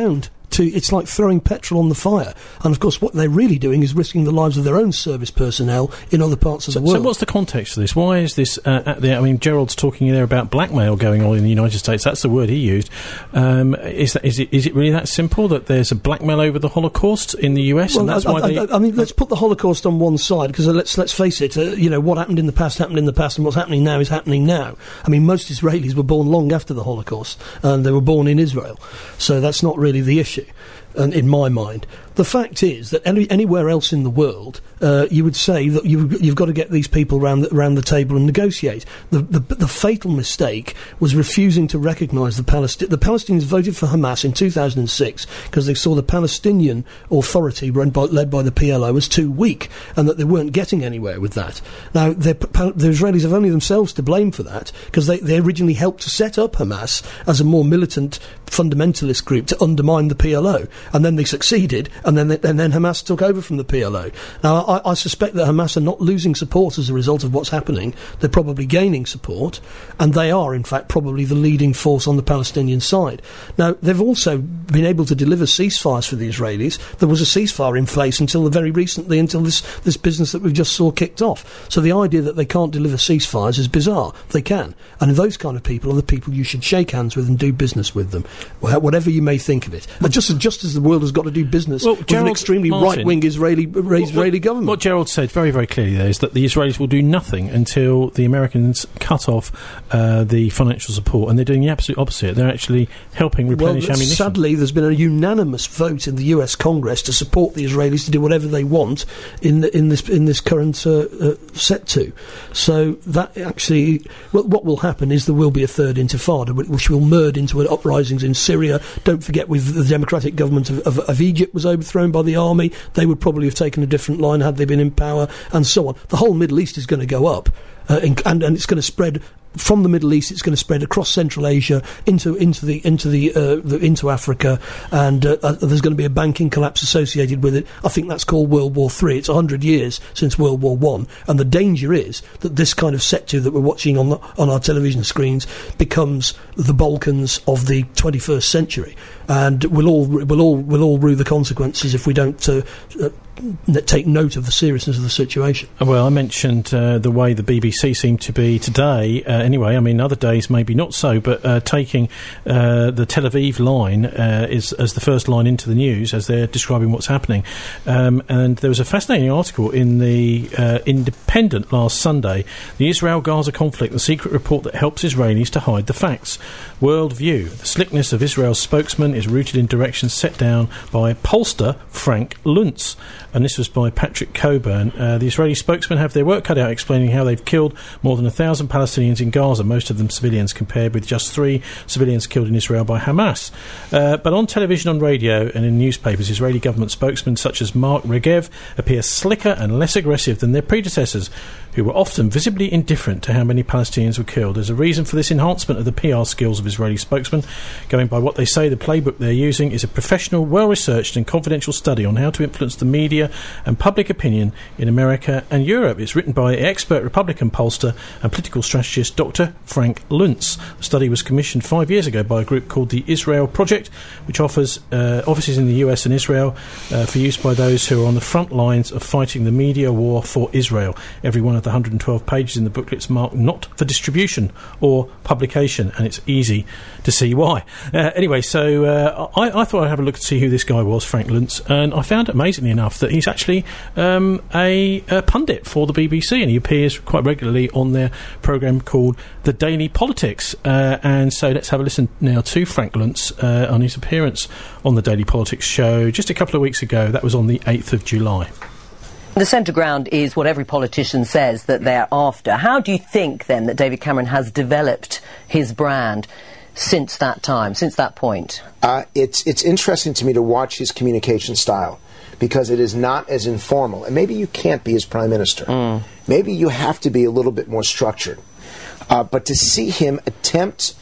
to, it's like throwing petrol on the fire. And of course, what they're really doing is risking the lives of their own service personnel in other parts of so, the world. So what's the context of this? Why is this uh, at the, I mean, Gerald's talking there about blackmail going on in the United States. That's the word he used. Um, is, that, is, it, is it really that simple, that there's a blackmail over the Holocaust in the U S? Well, and that's I, why I, they... I, I mean, let's put the Holocaust on one side, because uh, let's, let's face it, uh, you know, what happened in the past happened in the past, and what's happening now is happening now. I mean, most Israelis were born long after the Holocaust, and they were born in Israel. So that's not really the issue, and in my mind. The fact is that any, anywhere else in the world, uh, you would say that you've, you've got to get these people around the, around the table and negotiate. The, the, the fatal mistake was refusing to recognise the Palestinians. The Palestinians voted for Hamas in two thousand six because they saw the Palestinian Authority run by, led by the P L O as too weak, and that they weren't getting anywhere with that. Now, the Israelis have only themselves to blame for that, because they, they originally helped to set up Hamas as a more militant fundamentalist group to undermine the P L O, and then they succeeded, and then they, and then Hamas took over from the P L O. Now, I, I suspect that Hamas are not losing support as a result of what's happening. They're probably gaining support, and they are, in fact, probably the leading force on the Palestinian side. Now, they've also been able to deliver ceasefires for the Israelis. There was a ceasefire in place until the very recently, until this, this business that we just saw kicked off. So the idea that they can't deliver ceasefires is bizarre. They can. And those kind of people are the people you should shake hands with and do business with them, whatever you may think of it. And just, just as the world has got to do business well, with Gerald, an extremely Martin, right-wing Israeli, Israeli what, government. What Gerald said very, very clearly there is that the Israelis will do nothing until the Americans cut off uh, the financial support, and they're doing the absolute opposite. They're actually helping replenish well, ammunition. Sadly, there's been a unanimous vote in the U S Congress to support the Israelis to do whatever they want in the, in this in this current uh, uh, set to. So that actually, well, what will happen is there will be a third intifada, which will merge into uprisings in Syria. Don't forget, with the democratic government of, of, of Egypt was overthrown by the army. They would probably have taken a different line had they been in power, and so on. The whole Middle East is going to go up, uh, in, and, and it's going to spread from the Middle East. It's going to spread across Central Asia into into the into the, uh, the into Africa, and uh, uh, there's going to be a banking collapse associated with it. I think that's called World War Three. It's a hundred years since World War One, and the danger is that this kind of sector that we're watching on the, on our television screens becomes the Balkans of the twenty-first century, and we'll all we'll all we'll all rue the consequences if we don't uh, uh, take note of the seriousness of the situation. Well, I mentioned uh, the way the B B C seemed to be today. Uh, anyway, I mean, other days maybe not so, but uh, taking uh, the Tel Aviv line uh, is as the first line into the news as they're describing what's happening. Um, and there was a fascinating article in the uh, Independent last Sunday, the Israel-Gaza conflict, the secret report that helps Israelis to hide the facts. Worldview. The slickness of Israel's spokesman is rooted in directions set down by pollster Frank Luntz. And this was by Patrick Coburn. Uh, the Israeli spokesmen have their work cut out explaining how they've killed more than a thousand Palestinians in Gaza, most of them civilians, compared with just three civilians killed in Israel by Hamas. Uh, but on television, on radio and in newspapers, Israeli government spokesmen such as Mark Regev appear slicker and less aggressive than their predecessors, who were often visibly indifferent to how many Palestinians were killed. There's a reason for this enhancement of the P R skills of Israeli spokesmen. Going by what they say, the playbook they're using is a professional, well-researched and confidential study on how to influence the media and public opinion in America and Europe. It's written by expert Republican pollster and political strategist Doctor Frank Luntz. The study was commissioned five years ago by a group called the Israel Project, which offers uh, offices in the U S and Israel uh, for use by those who are on the front lines of fighting the media war for Israel. Every one of the one hundred twelve pages in the booklet's marked not for distribution or publication, and it's easy to see why. Uh, anyway, so uh, I, I thought I'd have a look to see who this guy was, Frank Luntz, and I found, amazingly enough, that he's actually um, a, a pundit for the B B C, and he appears quite regularly on their programme called The Daily Politics. Uh, and so let's have a listen now to Frank Luntz uh, on his appearance on the Daily Politics show just a couple of weeks ago. That was on the eighth of July. The centre ground is what every politician says that they're after. How do you think, then, that David Cameron has developed his brand since that time, since that point? Uh, it's, it's interesting to me to watch his communication style, because it is not as informal. And maybe you can't be as Prime Minister. Mm. Maybe you have to be a little bit more structured. Uh, but to see him attempt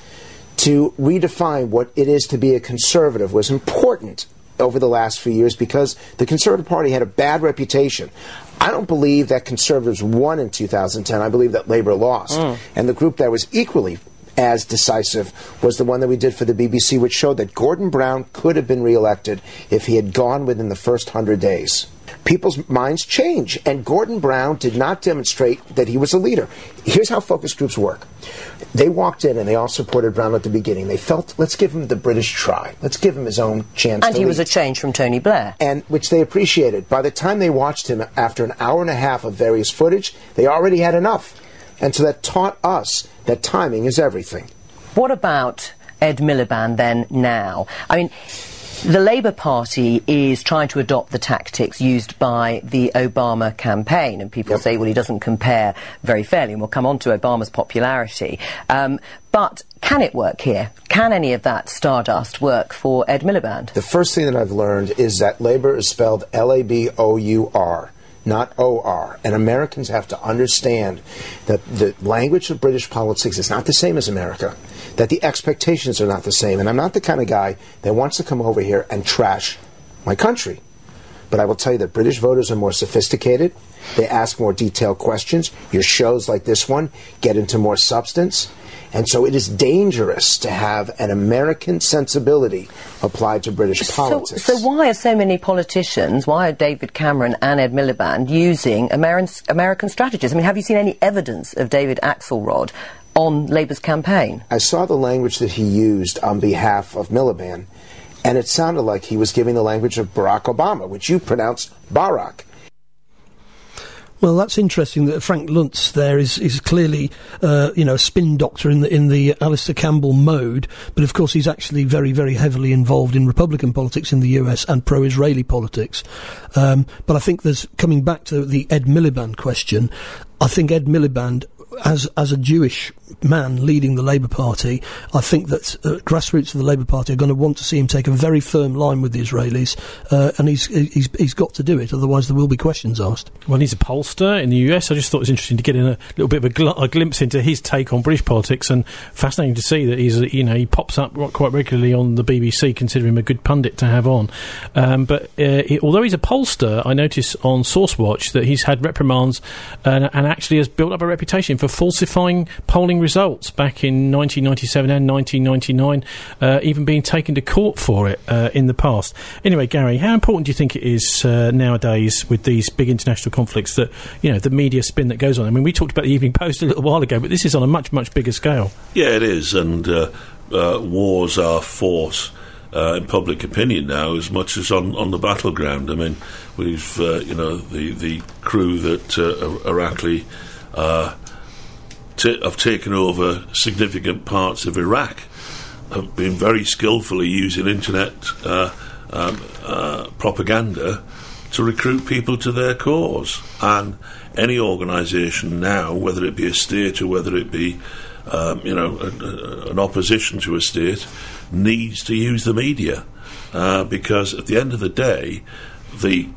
to redefine what it is to be a Conservative was important over the last few years, because the Conservative Party had a bad reputation. I don't believe that Conservatives won in two thousand ten. I believe that Labour lost. Mm. And the group that was equally as decisive was the one that we did for the B B C, which showed that Gordon Brown could have been reelected if he had gone within the first hundred days. People's minds change, and Gordon Brown did not demonstrate that he was a leader. Here's how focus groups work. They walked in and they all supported Brown at the beginning. They felt, let's give him the British try. Let's give him his own chance and to he lead. was a change from Tony Blair. And which they appreciated. By the time they watched him after an hour and a half of various footage, they already had enough. And so that taught us that timing is everything. What about Ed Miliband then now? I mean, the Labour Party is trying to adopt the tactics used by the Obama campaign, and people yep. say, well, he doesn't compare very fairly, and we'll come on to Obama's popularity. Um, but can it work here? Can any of that stardust work for Ed Miliband? The first thing that I've learned is that Labour is spelled L A B O U R. Not O R. And Americans have to understand that the language of British politics is not the same as America, that the expectations are not the same. And I'm not the kind of guy that wants to come over here and trash my country. But I will tell you that British voters are more sophisticated. They ask more detailed questions. Your shows like this one get into more substance. And so it is dangerous to have an American sensibility applied to British so, politics. So why are so many politicians, why are David Cameron and Ed Miliband using American, American strategies? I mean, have you seen any evidence of David Axelrod on Labour's campaign? I saw the language that he used on behalf of Miliband, and it sounded like he was giving the language of Barack Obama, which you pronounce Barack. Well, that's interesting that Frank Luntz there is, is clearly, uh, you know, a spin doctor in the, in the Alistair Campbell mode, but of course he's actually very, very heavily involved in Republican politics in the U S and pro-Israeli politics. Um, but I think there's, coming back to the Ed Miliband question, I think Ed Miliband, as as a Jewish man leading the Labour Party, I think that uh, grassroots of the Labour Party are going to want to see him take a very firm line with the Israelis, uh, and he's, he's he's got to do it, otherwise there will be questions asked. Well, he's a pollster in the U S. I just thought it was interesting to get in a little bit of a, gl- a glimpse into his take on British politics, and fascinating to see that he's, you know, he pops up quite regularly on the B B C, considering him a good pundit to have on. Um, but uh, he, although he's a pollster, I notice on SourceWatch that he's had reprimands uh, and actually has built up a reputation for falsifying polling results back in nineteen ninety-seven and nineteen ninety-nine, uh, even being taken to court for it uh, in the past. Anyway, Gary, how important do you think it is uh, nowadays with these big international conflicts that, you know, the media spin that goes on? I mean, we talked about the Evening Post a little while ago, but this is on a much, much bigger scale. Yeah, it is, and uh, uh, wars are fought uh, in public opinion now as much as on, on the battleground. I mean, we've, uh, you know, the, the crew that uh, Iraqi uh, T- have taken over significant parts of Iraq, have been very skillfully using internet uh, um, uh, propaganda to recruit people to their cause. And any organisation now, whether it be a state or whether it be um, you know a, a, an opposition to a state, needs to use the media uh, because at the end of the day, the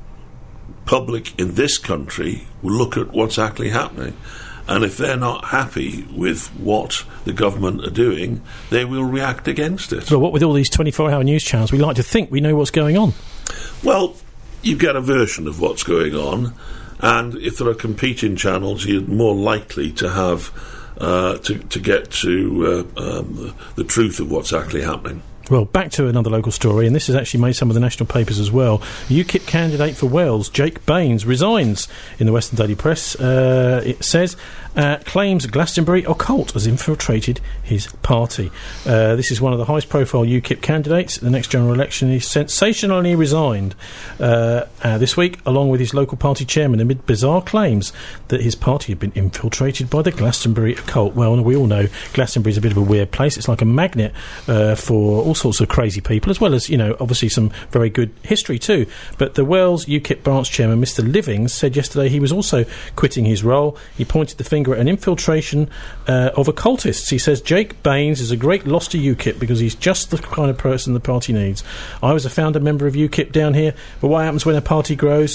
public in this country will look at what's actually happening. And if they're not happy with what the government are doing, they will react against it. Well, what with all these twenty-four hour news channels, we like to think we know what's going on. Well, you get a version of what's going on, and if there are competing channels, you're more likely to have uh, to, to get to uh, um, the, the truth of what's actually happening. Well, back to another local story, and this has actually made some of the national papers as well. UKIP candidate for Wales, Jake Baines, resigns. In the Western Daily Press, uh, it says, uh, claims Glastonbury occult has infiltrated his party. Uh, this is one of the highest profile UKIP candidates. The next general election, he sensationally resigned uh, uh, this week, along with his local party chairman, amid bizarre claims that his party had been infiltrated by the Glastonbury occult. Well, we all know Glastonbury is a bit of a weird place. It's like a magnet uh, for all sorts of crazy people, as well as, you know, obviously some very good history too. But the Wales UKIP branch chairman, Mister Livings, said yesterday he was also quitting his role. He pointed the finger at an infiltration uh, of occultists. He says Jake Baines is a great loss to UKIP because he's just the kind of person the party needs. I was a founder member of UKIP down here, but what happens when a party grows?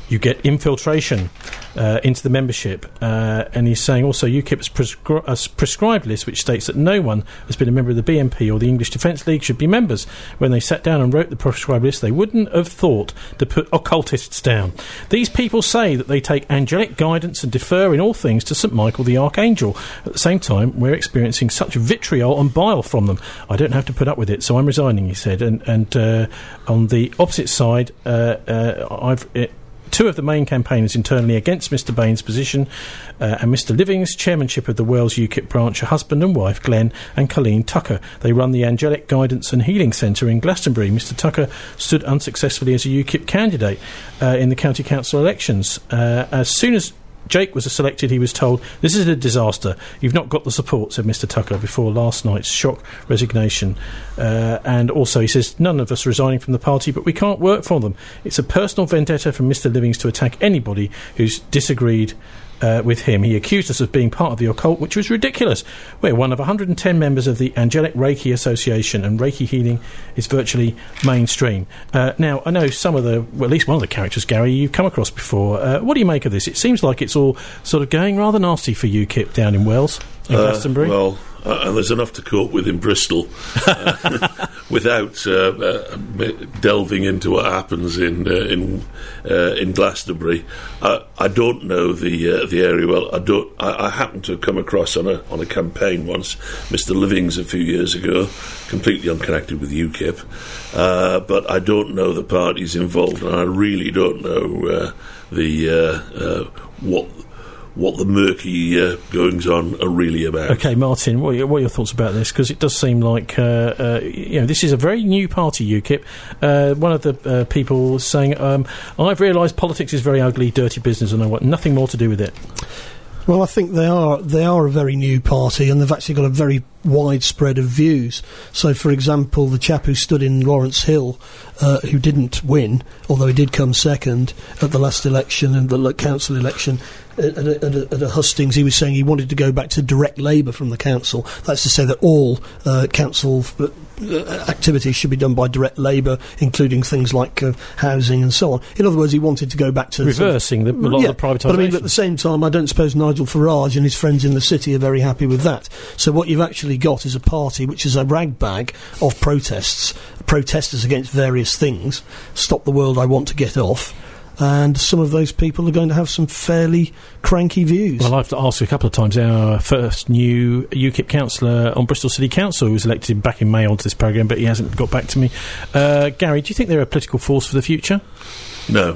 you get infiltration uh, into the membership. Uh, and he's saying also UKIP has prescri- a prescribed list which states that no one has been a member of the B N P or the English Defence League should be members. When they sat down and wrote the prescribed list, they wouldn't have thought to put occultists down. These people say that they take angelic guidance and defer in all things to St Michael the Archangel. At the same time, we're experiencing such vitriol and bile from them. I don't have to put up with it, so I'm resigning, he said. And, and uh, on the opposite side, uh, uh, I've... It, Two of the main campaigners internally against Mr Bain's position uh, and Mr Living's chairmanship of the Wales UKIP branch are husband and wife Glenn and Colleen Tucker. They run the Angelic Guidance and Healing Centre in Glastonbury. Mr Tucker stood unsuccessfully as a UKIP candidate uh, in the county council elections. Uh, as soon as Jake was selected, he was told, "This is a disaster. You've not got the support," said Mr Tucker before last night's shock resignation. Uh, and also he says, "None of us resigning from the party, but we can't work for them. It's a personal vendetta from Mr Livings to attack anybody who's disagreed Uh, with him. He accused us of being part of the occult, which was ridiculous. We're one of one hundred ten members of the Angelic Reiki Association, and Reiki healing is virtually mainstream." Uh, now, I know some of the, well, at least one of the characters, Gary, you've come across before. Uh, what do you make of this? It seems like it's all sort of going rather nasty for UKIP down in Wales, in uh, Glastonbury. Well, uh, and there's enough to cope with in Bristol uh, without uh, uh, delving into what happens in uh, in uh, in Glastonbury. Uh, I don't know the uh, the area well. I don't. I, I happened to have come across on a on a campaign once Mr Livings a few years ago, completely unconnected with UKIP, uh, but I don't know the parties involved, and I really don't know uh, the uh, uh, what. what the murky uh, goings-on are really about. OK, Martin, what are your, what are your thoughts about this? Because it does seem like, uh, uh, you know, this is a very new party, UKIP. Uh, one of the uh, people was saying, um, I've realised politics is very ugly, dirty business, and I want nothing more to do with it. Well, I think they are they are a very new party, and they've actually got a very wide spread of views. So, for example, the chap who stood in Lawrence Hill, uh, who didn't win, although he did come second at the last election and the council election, at a, at, a, at a hustings, he was saying he wanted to go back to direct labour from the council. That's to say that all uh, council uh, activities should be done by direct labour, including things like uh, housing and so on. In other words, he wanted to go back to... reversing sort of, the, a lot yeah, of the privatisation. But I mean, at the same time, I don't suppose Nigel Farage and his friends in the city are very happy with that. So what you've actually got is a party which is a ragbag of protests, protesters against various things. Stop the world, I want to get off. And some of those people are going to have some fairly cranky views. Well, I have to ask you a couple of times. Our first new UKIP councillor on Bristol City Council, who was elected back in May onto this programme, but he hasn't got back to me. Uh, Gary, do you think they're a political force for the future? No.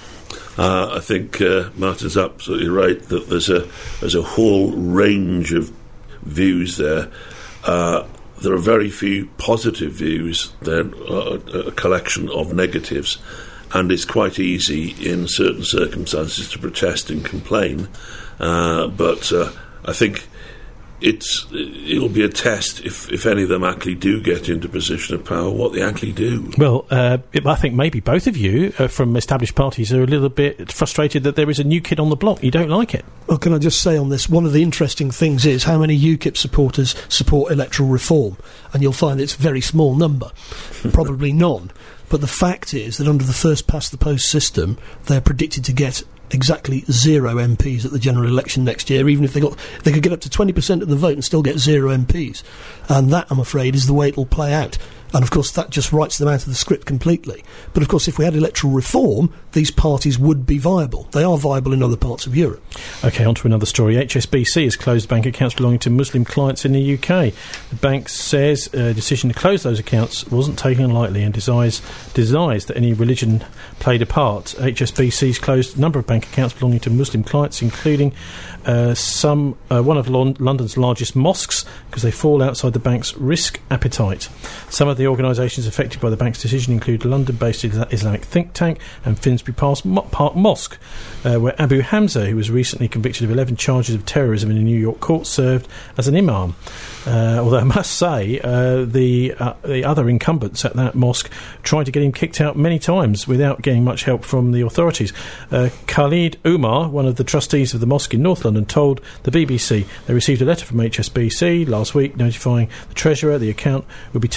Uh, I think uh, Martin's absolutely right that there's a there's a whole range of views there. Uh, there are very few positive views. They're uh, a collection of negatives. And it's quite easy in certain circumstances to protest and complain, uh, but uh, I think it's it'll be a test if, if any of them actually do get into position of power, what they actually do. Well, uh, I think maybe both of you uh, from established parties are a little bit frustrated that there is a new kid on the block. You don't like it. Well, can I just say on this, one of the interesting things is how many UKIP supporters support electoral reform, and you'll find it's a very small number, probably none. But the fact is that under the first-past-the-post system, they're predicted to get exactly zero M Ps at the general election next year, even if they got they could get up to twenty percent of the vote and still get zero M Ps. And that, I'm afraid, is the way it'll play out. And, of course, that just writes them out of the script completely. But, of course, if we had electoral reform, these parties would be viable. They are viable in other parts of Europe. OK, on to another story. H S B C has closed bank accounts belonging to Muslim clients in the U K. The bank says a decision to close those accounts wasn't taken lightly and denies, denies that any religion played a part. H S B C's closed a number of bank accounts belonging to Muslim clients, including uh, some uh, one of Lon- London's largest mosques, because they fall outside the bank's risk appetite. Some of the organisations affected by the bank's decision include London-based Islamic think tank and Finsbury Park Mosque, uh, where Abu Hamza, who was recently convicted of eleven charges of terrorism in a New York court, served as an imam. Uh, although I must say, uh, the uh, the other incumbents at that mosque tried to get him kicked out many times without getting much help from the authorities. Uh, Khalid Umar, one of the trustees of the mosque in North London, told the B B C they received a letter from H S B C last week notifying the treasurer the account would be terminated because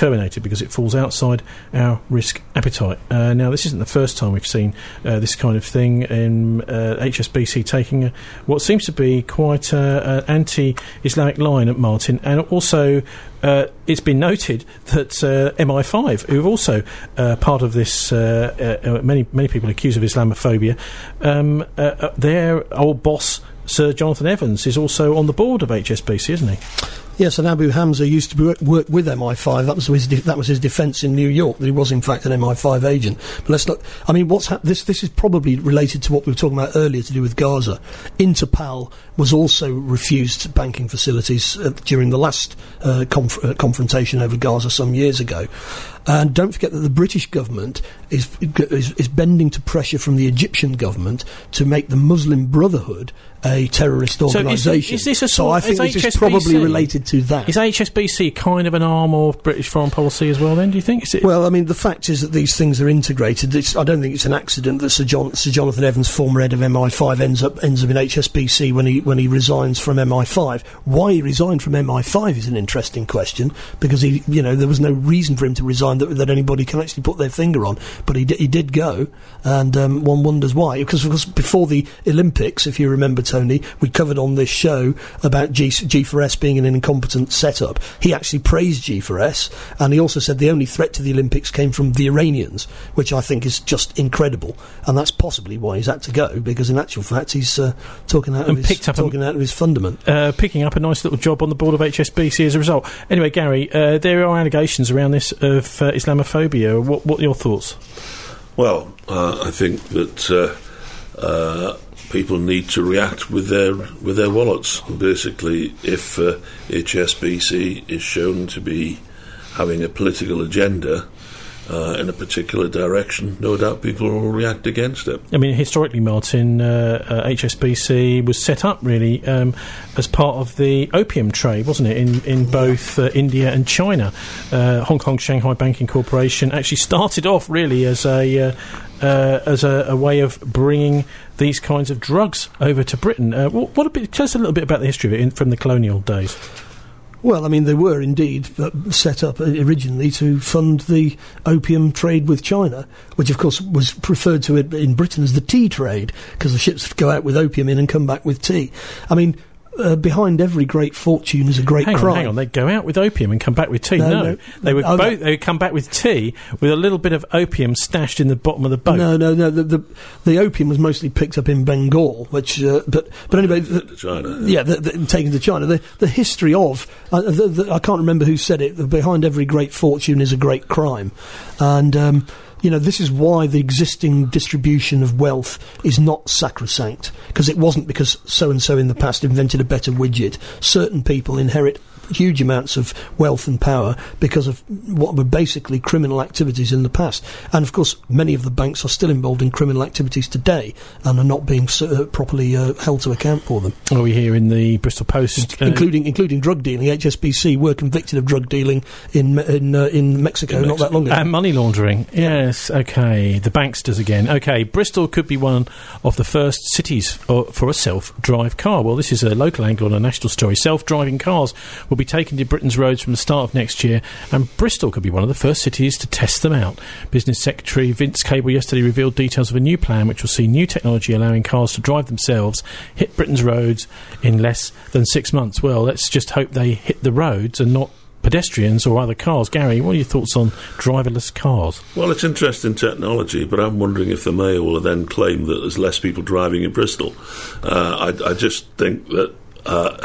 because it falls outside our risk appetite. Uh, now, this isn't the first time we've seen uh, this kind of thing in uh, H S B C taking a, what seems to be quite an anti-Islamic line at Martin, and also uh, it's been noted that uh, M I five, who are also uh, part of this, uh, uh, many many people accused of Islamophobia, um, uh, uh, their old boss, Sir Jonathan Evans, is also on the board of H S B C, isn't he? Yes, and Abu Hamza used to be, work with M I five. That was his de- that was his defence in New York, that he was in fact an M I five agent. But let's look. I mean, what's ha- this? This is probably related to what we were talking about earlier to do with Gaza. Interpal was also refused banking facilities uh, during the last uh, conf- uh, confrontation over Gaza some years ago. And don't forget that the British government is, is is bending to pressure from the Egyptian government to make the Muslim Brotherhood a terrorist organisation. So is, is this a so sort, I think is this H S B C, is probably related to that. Is H S B C kind of an arm of British foreign policy as well, then, do you think? Is it? Well, I mean, the fact is that these things are integrated. It's, I don't think it's an accident that Sir, John, Sir Jonathan Evans, former head of M I five, ends up ends up in H S B C when he when he resigns from M I five. Why he resigned from M I five is an interesting question, because he, you know, there was no reason for him to resign that, that anybody can actually put their finger on. But he, d- he did go, and um, one wonders why. Because, of course, before the Olympics, if you remember, Tony, we covered on this show about G- G4S being an incompetent setup. He actually praised G four S, and he also said the only threat to the Olympics came from the Iranians, which I think is just incredible, and that's possibly why he's had to go, because in actual fact he's uh, talking out of his, picked up talking a, out of his fundament. Uh, picking up a nice little job on the board of H S B C as a result. Anyway, Gary, uh, there are allegations around this of uh, Islamophobia. What, what are your thoughts? Well, uh, I think that uh, uh, people need to react with their with their wallets. Basically, if uh, H S B C is shown to be having a political agenda uh, in a particular direction, no doubt people will react against it. I mean, historically, Martin, uh, uh, H S B C was set up really um, as part of the opium trade, wasn't it, in, in both uh, India and China. Uh, Hong Kong Shanghai Banking Corporation actually started off really as a uh, uh, as a, a way of bringing these kinds of drugs over to Britain. Uh, what, what a bit, tell us a little bit about the history of it in, from the colonial days. Well, I mean, they were indeed uh, set up originally to fund the opium trade with China, which, of course, was referred to in Britain as the tea trade, because the ships go out with opium in and come back with tea. I mean, uh, behind every great fortune is a great hang crime. On, hang on, they'd go out with opium and come back with tea. No, No, no. they would Oh, both. no. They would come back with tea with a little bit of opium stashed in the bottom of the boat. No, no, no. The, the the opium was mostly picked up in Bengal, which, uh, but but anyway, the, To China, yeah, the, the, taken to China. The the history of uh, the, the, I can't remember who said it. Behind every great fortune is a great crime, and. Um, You know, this is why the existing distribution of wealth is not sacrosanct, because it wasn't because so-and-so in the past invented a better widget. Certain people inherit huge amounts of wealth and power because of what were basically criminal activities in the past. And, of course, many of the banks are still involved in criminal activities today and are not being uh, properly uh, held to account for them. Well, we hear in the Bristol Post... Uh, including including drug dealing. H S B C were convicted of drug dealing in in, uh, in Mexico in not Mexico. that long ago. And money laundering. Yes, OK. The banksters again. OK, Bristol could be one of the first cities for, for a self-drive car. Well, this is a local angle on a national story. Self-driving cars will be taken to Britain's roads from the start of next year, and Bristol could be one of the first cities to test them out. Business Secretary Vince Cable yesterday revealed details of a new plan which will see new technology allowing cars to drive themselves, hit Britain's roads in less than six months. Well, let's just hope they hit the roads and not pedestrians or other cars. Gary, what are your thoughts on driverless cars? Well, it's interesting technology, but I'm wondering if the Mayor will then claim that there's less people driving in Bristol. Uh, I, I just think that uh,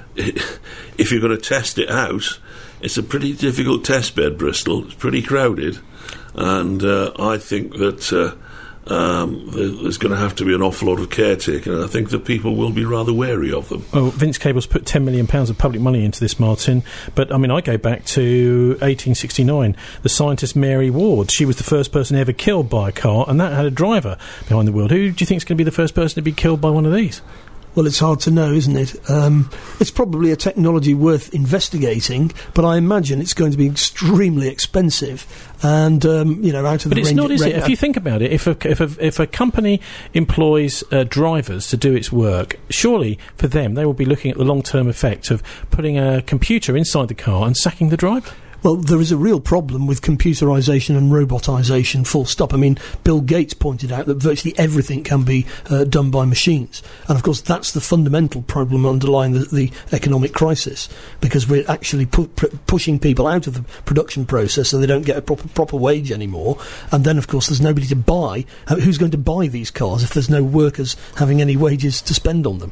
if you're going to test it out, it's a pretty difficult test bed, Bristol. It's pretty crowded, and uh, I think that uh, um, there's going to have to be an awful lot of caretaking, and I think that people will be rather wary of them. Well, Vince Cable's put ten million pounds of public money into this, Martin, but, I mean, I go back to eighteen sixty-nine. The scientist Mary Ward, she was the first person ever killed by a car, and that had a driver behind the wheel. Who do you think is going to be the first person to be killed by one of these? Well, it's hard to know, isn't it? Um, it's probably a technology worth investigating, but I imagine it's going to be extremely expensive and, um, you know, out of but the it's range... not, is ra- it? If you think about it, if a, if a, if a company employs uh, drivers to do its work, surely for them they will be looking at the long-term effect of putting a computer inside the car and sacking the driver. Well, there is a real problem with computerisation and robotisation, full stop. I mean, Bill Gates pointed out that virtually everything can be uh, done by machines. And, of course, that's the fundamental problem underlying the, the economic crisis, because we're actually pu- pr- pushing people out of the production process so they don't get a proper, proper wage anymore. And then, of course, there's nobody to buy. Uh, who's going to buy these cars if there's no workers having any wages to spend on them?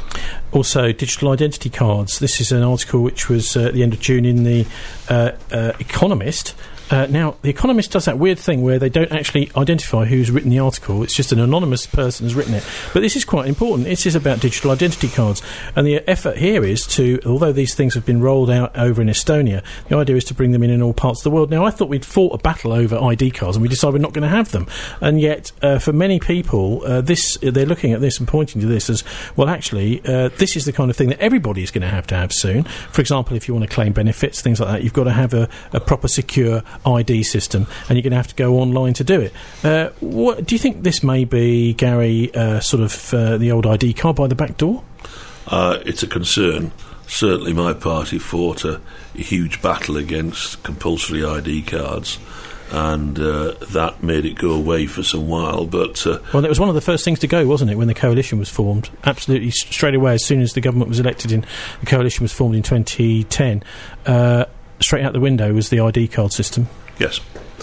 Also, digital identity cards. This is an article which was uh, at the end of June in the uh, uh, Economist. Uh, now, The Economist does that weird thing where they don't actually identify who's written the article. It's just an anonymous person has written it. But this is quite important. It is about digital identity cards. And the effort here is to, although these things have been rolled out over in Estonia, the idea is to bring them in in all parts of the world. Now, I thought we'd fought a battle over I D cards and we decided we're not going to have them. And yet, uh, for many people, uh, this they're looking at this and pointing to this as, well, actually, uh, this is the kind of thing that everybody is going to have to have soon. For example, if you want to claim benefits, things like that, you've got to have a, a proper, secure I D system, and you're going to have to go online to do it. Uh, what do you think this may be, Gary, uh, sort of uh, the old I D card by the back door? Uh, it's a concern. Certainly my party fought a, a huge battle against compulsory I D cards, and uh, that made it go away for some while. But uh, well, it was one of the first things to go, wasn't it, when the coalition was formed? Absolutely, straight away, as soon as the government was elected, in the coalition was formed in twenty ten, uh, straight out the window was the I D card system. Yes,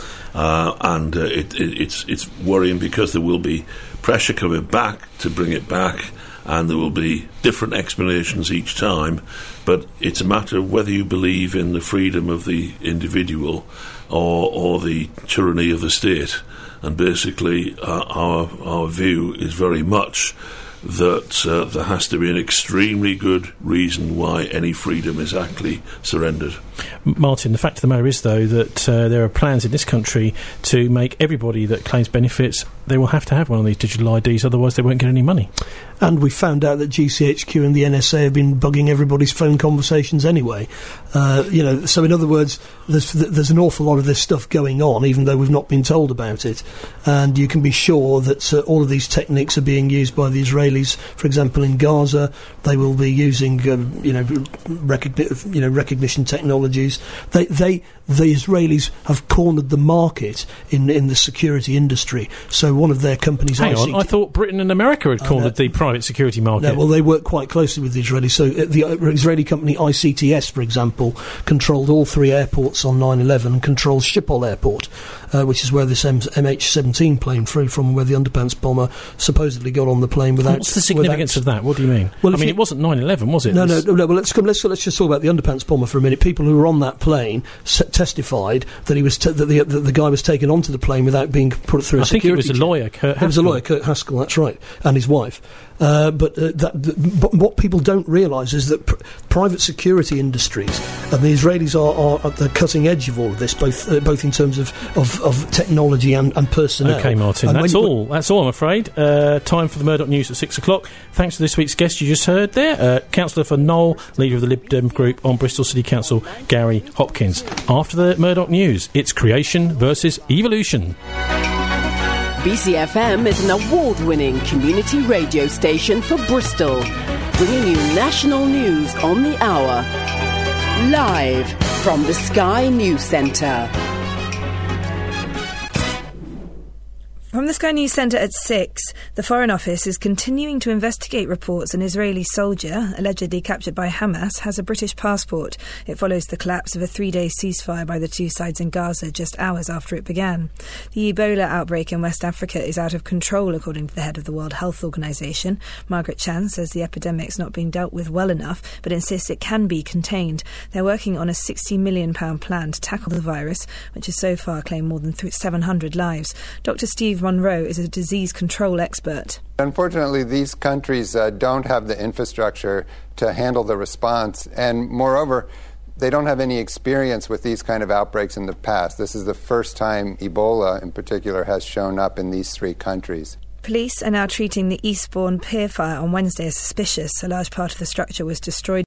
uh, and uh, it, it, it's it's worrying because there will be pressure coming back to bring it back, and there will be different explanations each time. But it's a matter of whether you believe in the freedom of the individual or or the tyranny of the state. And basically, uh, our our view is very much that uh, there has to be an extremely good reason why any freedom is actually surrendered. Martin, the fact of the matter is, though, that uh, there are plans in this country to make everybody that claims benefits, they will have to have one of these digital I Ds, otherwise they won't get any money. And we found out that G C H Q and the N S A have been bugging everybody's phone conversations anyway. Uh, you know, so in other words, there's, there's an awful lot of this stuff going on, even though we've not been told about it. And you can be sure that uh, all of these techniques are being used by the Israelis. For example, in Gaza, they will be using, um, you know, recogni- you know, recognition technologies. They, they, the Israelis have cornered the market in in the security industry. So one of their companies. Hang I C T on, I thought Britain and America had cornered the private security market. No, well, they work quite closely with the Israelis. So uh, the uh, Israeli company I C T S, for example, controlled all three airports on nine eleven and controls Schiphol Airport, uh, which is where this M H seventeen plane flew from, where the underpants bomber supposedly got on the plane without. What's the significance of that? What do you mean? Well, I mean, it wasn't nine eleven, was it? No, no, no, no. Well, let's come. Let's let's just talk about the underpants bomber for a minute. People who were on that plane s- testified that he was t- that the that the guy was taken onto the plane without being put through a I security. think it was a check. lawyer, Kurt Haskell. It was a lawyer, Kurt Haskell. That's right, and his wife. Uh, but, uh, that, th- but what people don't realise is that pr- private security industries, and the Israelis are, are at the cutting edge of all of this, both uh, both in terms of, of, of technology and, and personnel. OK, Martin, and that's when, all. That's all, I'm afraid. Uh, time for the Murdoch News at six o'clock. Thanks to this week's guest you just heard there, uh, Councillor for Knoll, leader of the Lib Dem group on Bristol City Council, Gary Hopkins. After the Murdoch News, it's creation versus evolution. B C F M is an award-winning community radio station for Bristol, bringing you national news on the hour. Live from the Sky News Centre. From the Sky News Centre at six, the Foreign Office is continuing to investigate reports an Israeli soldier, allegedly captured by Hamas, has a British passport. It follows the collapse of a three-day ceasefire by the two sides in Gaza just hours after it began. The Ebola outbreak in West Africa is out of control, according to the head of the World Health Organization. Margaret Chan says the epidemic's not being dealt with well enough, but insists it can be contained. They're working on a sixty million pounds plan to tackle the virus, which has so far claimed more than seven hundred lives. Doctor Steve Monroe is a disease control expert. Unfortunately, these countries uh, don't have the infrastructure to handle the response, and moreover, they don't have any experience with these kind of outbreaks in the past. This is the first time Ebola, in particular, has shown up in these three countries. Police are now treating the Eastbourne pier fire on Wednesday as suspicious. A large part of the structure was destroyed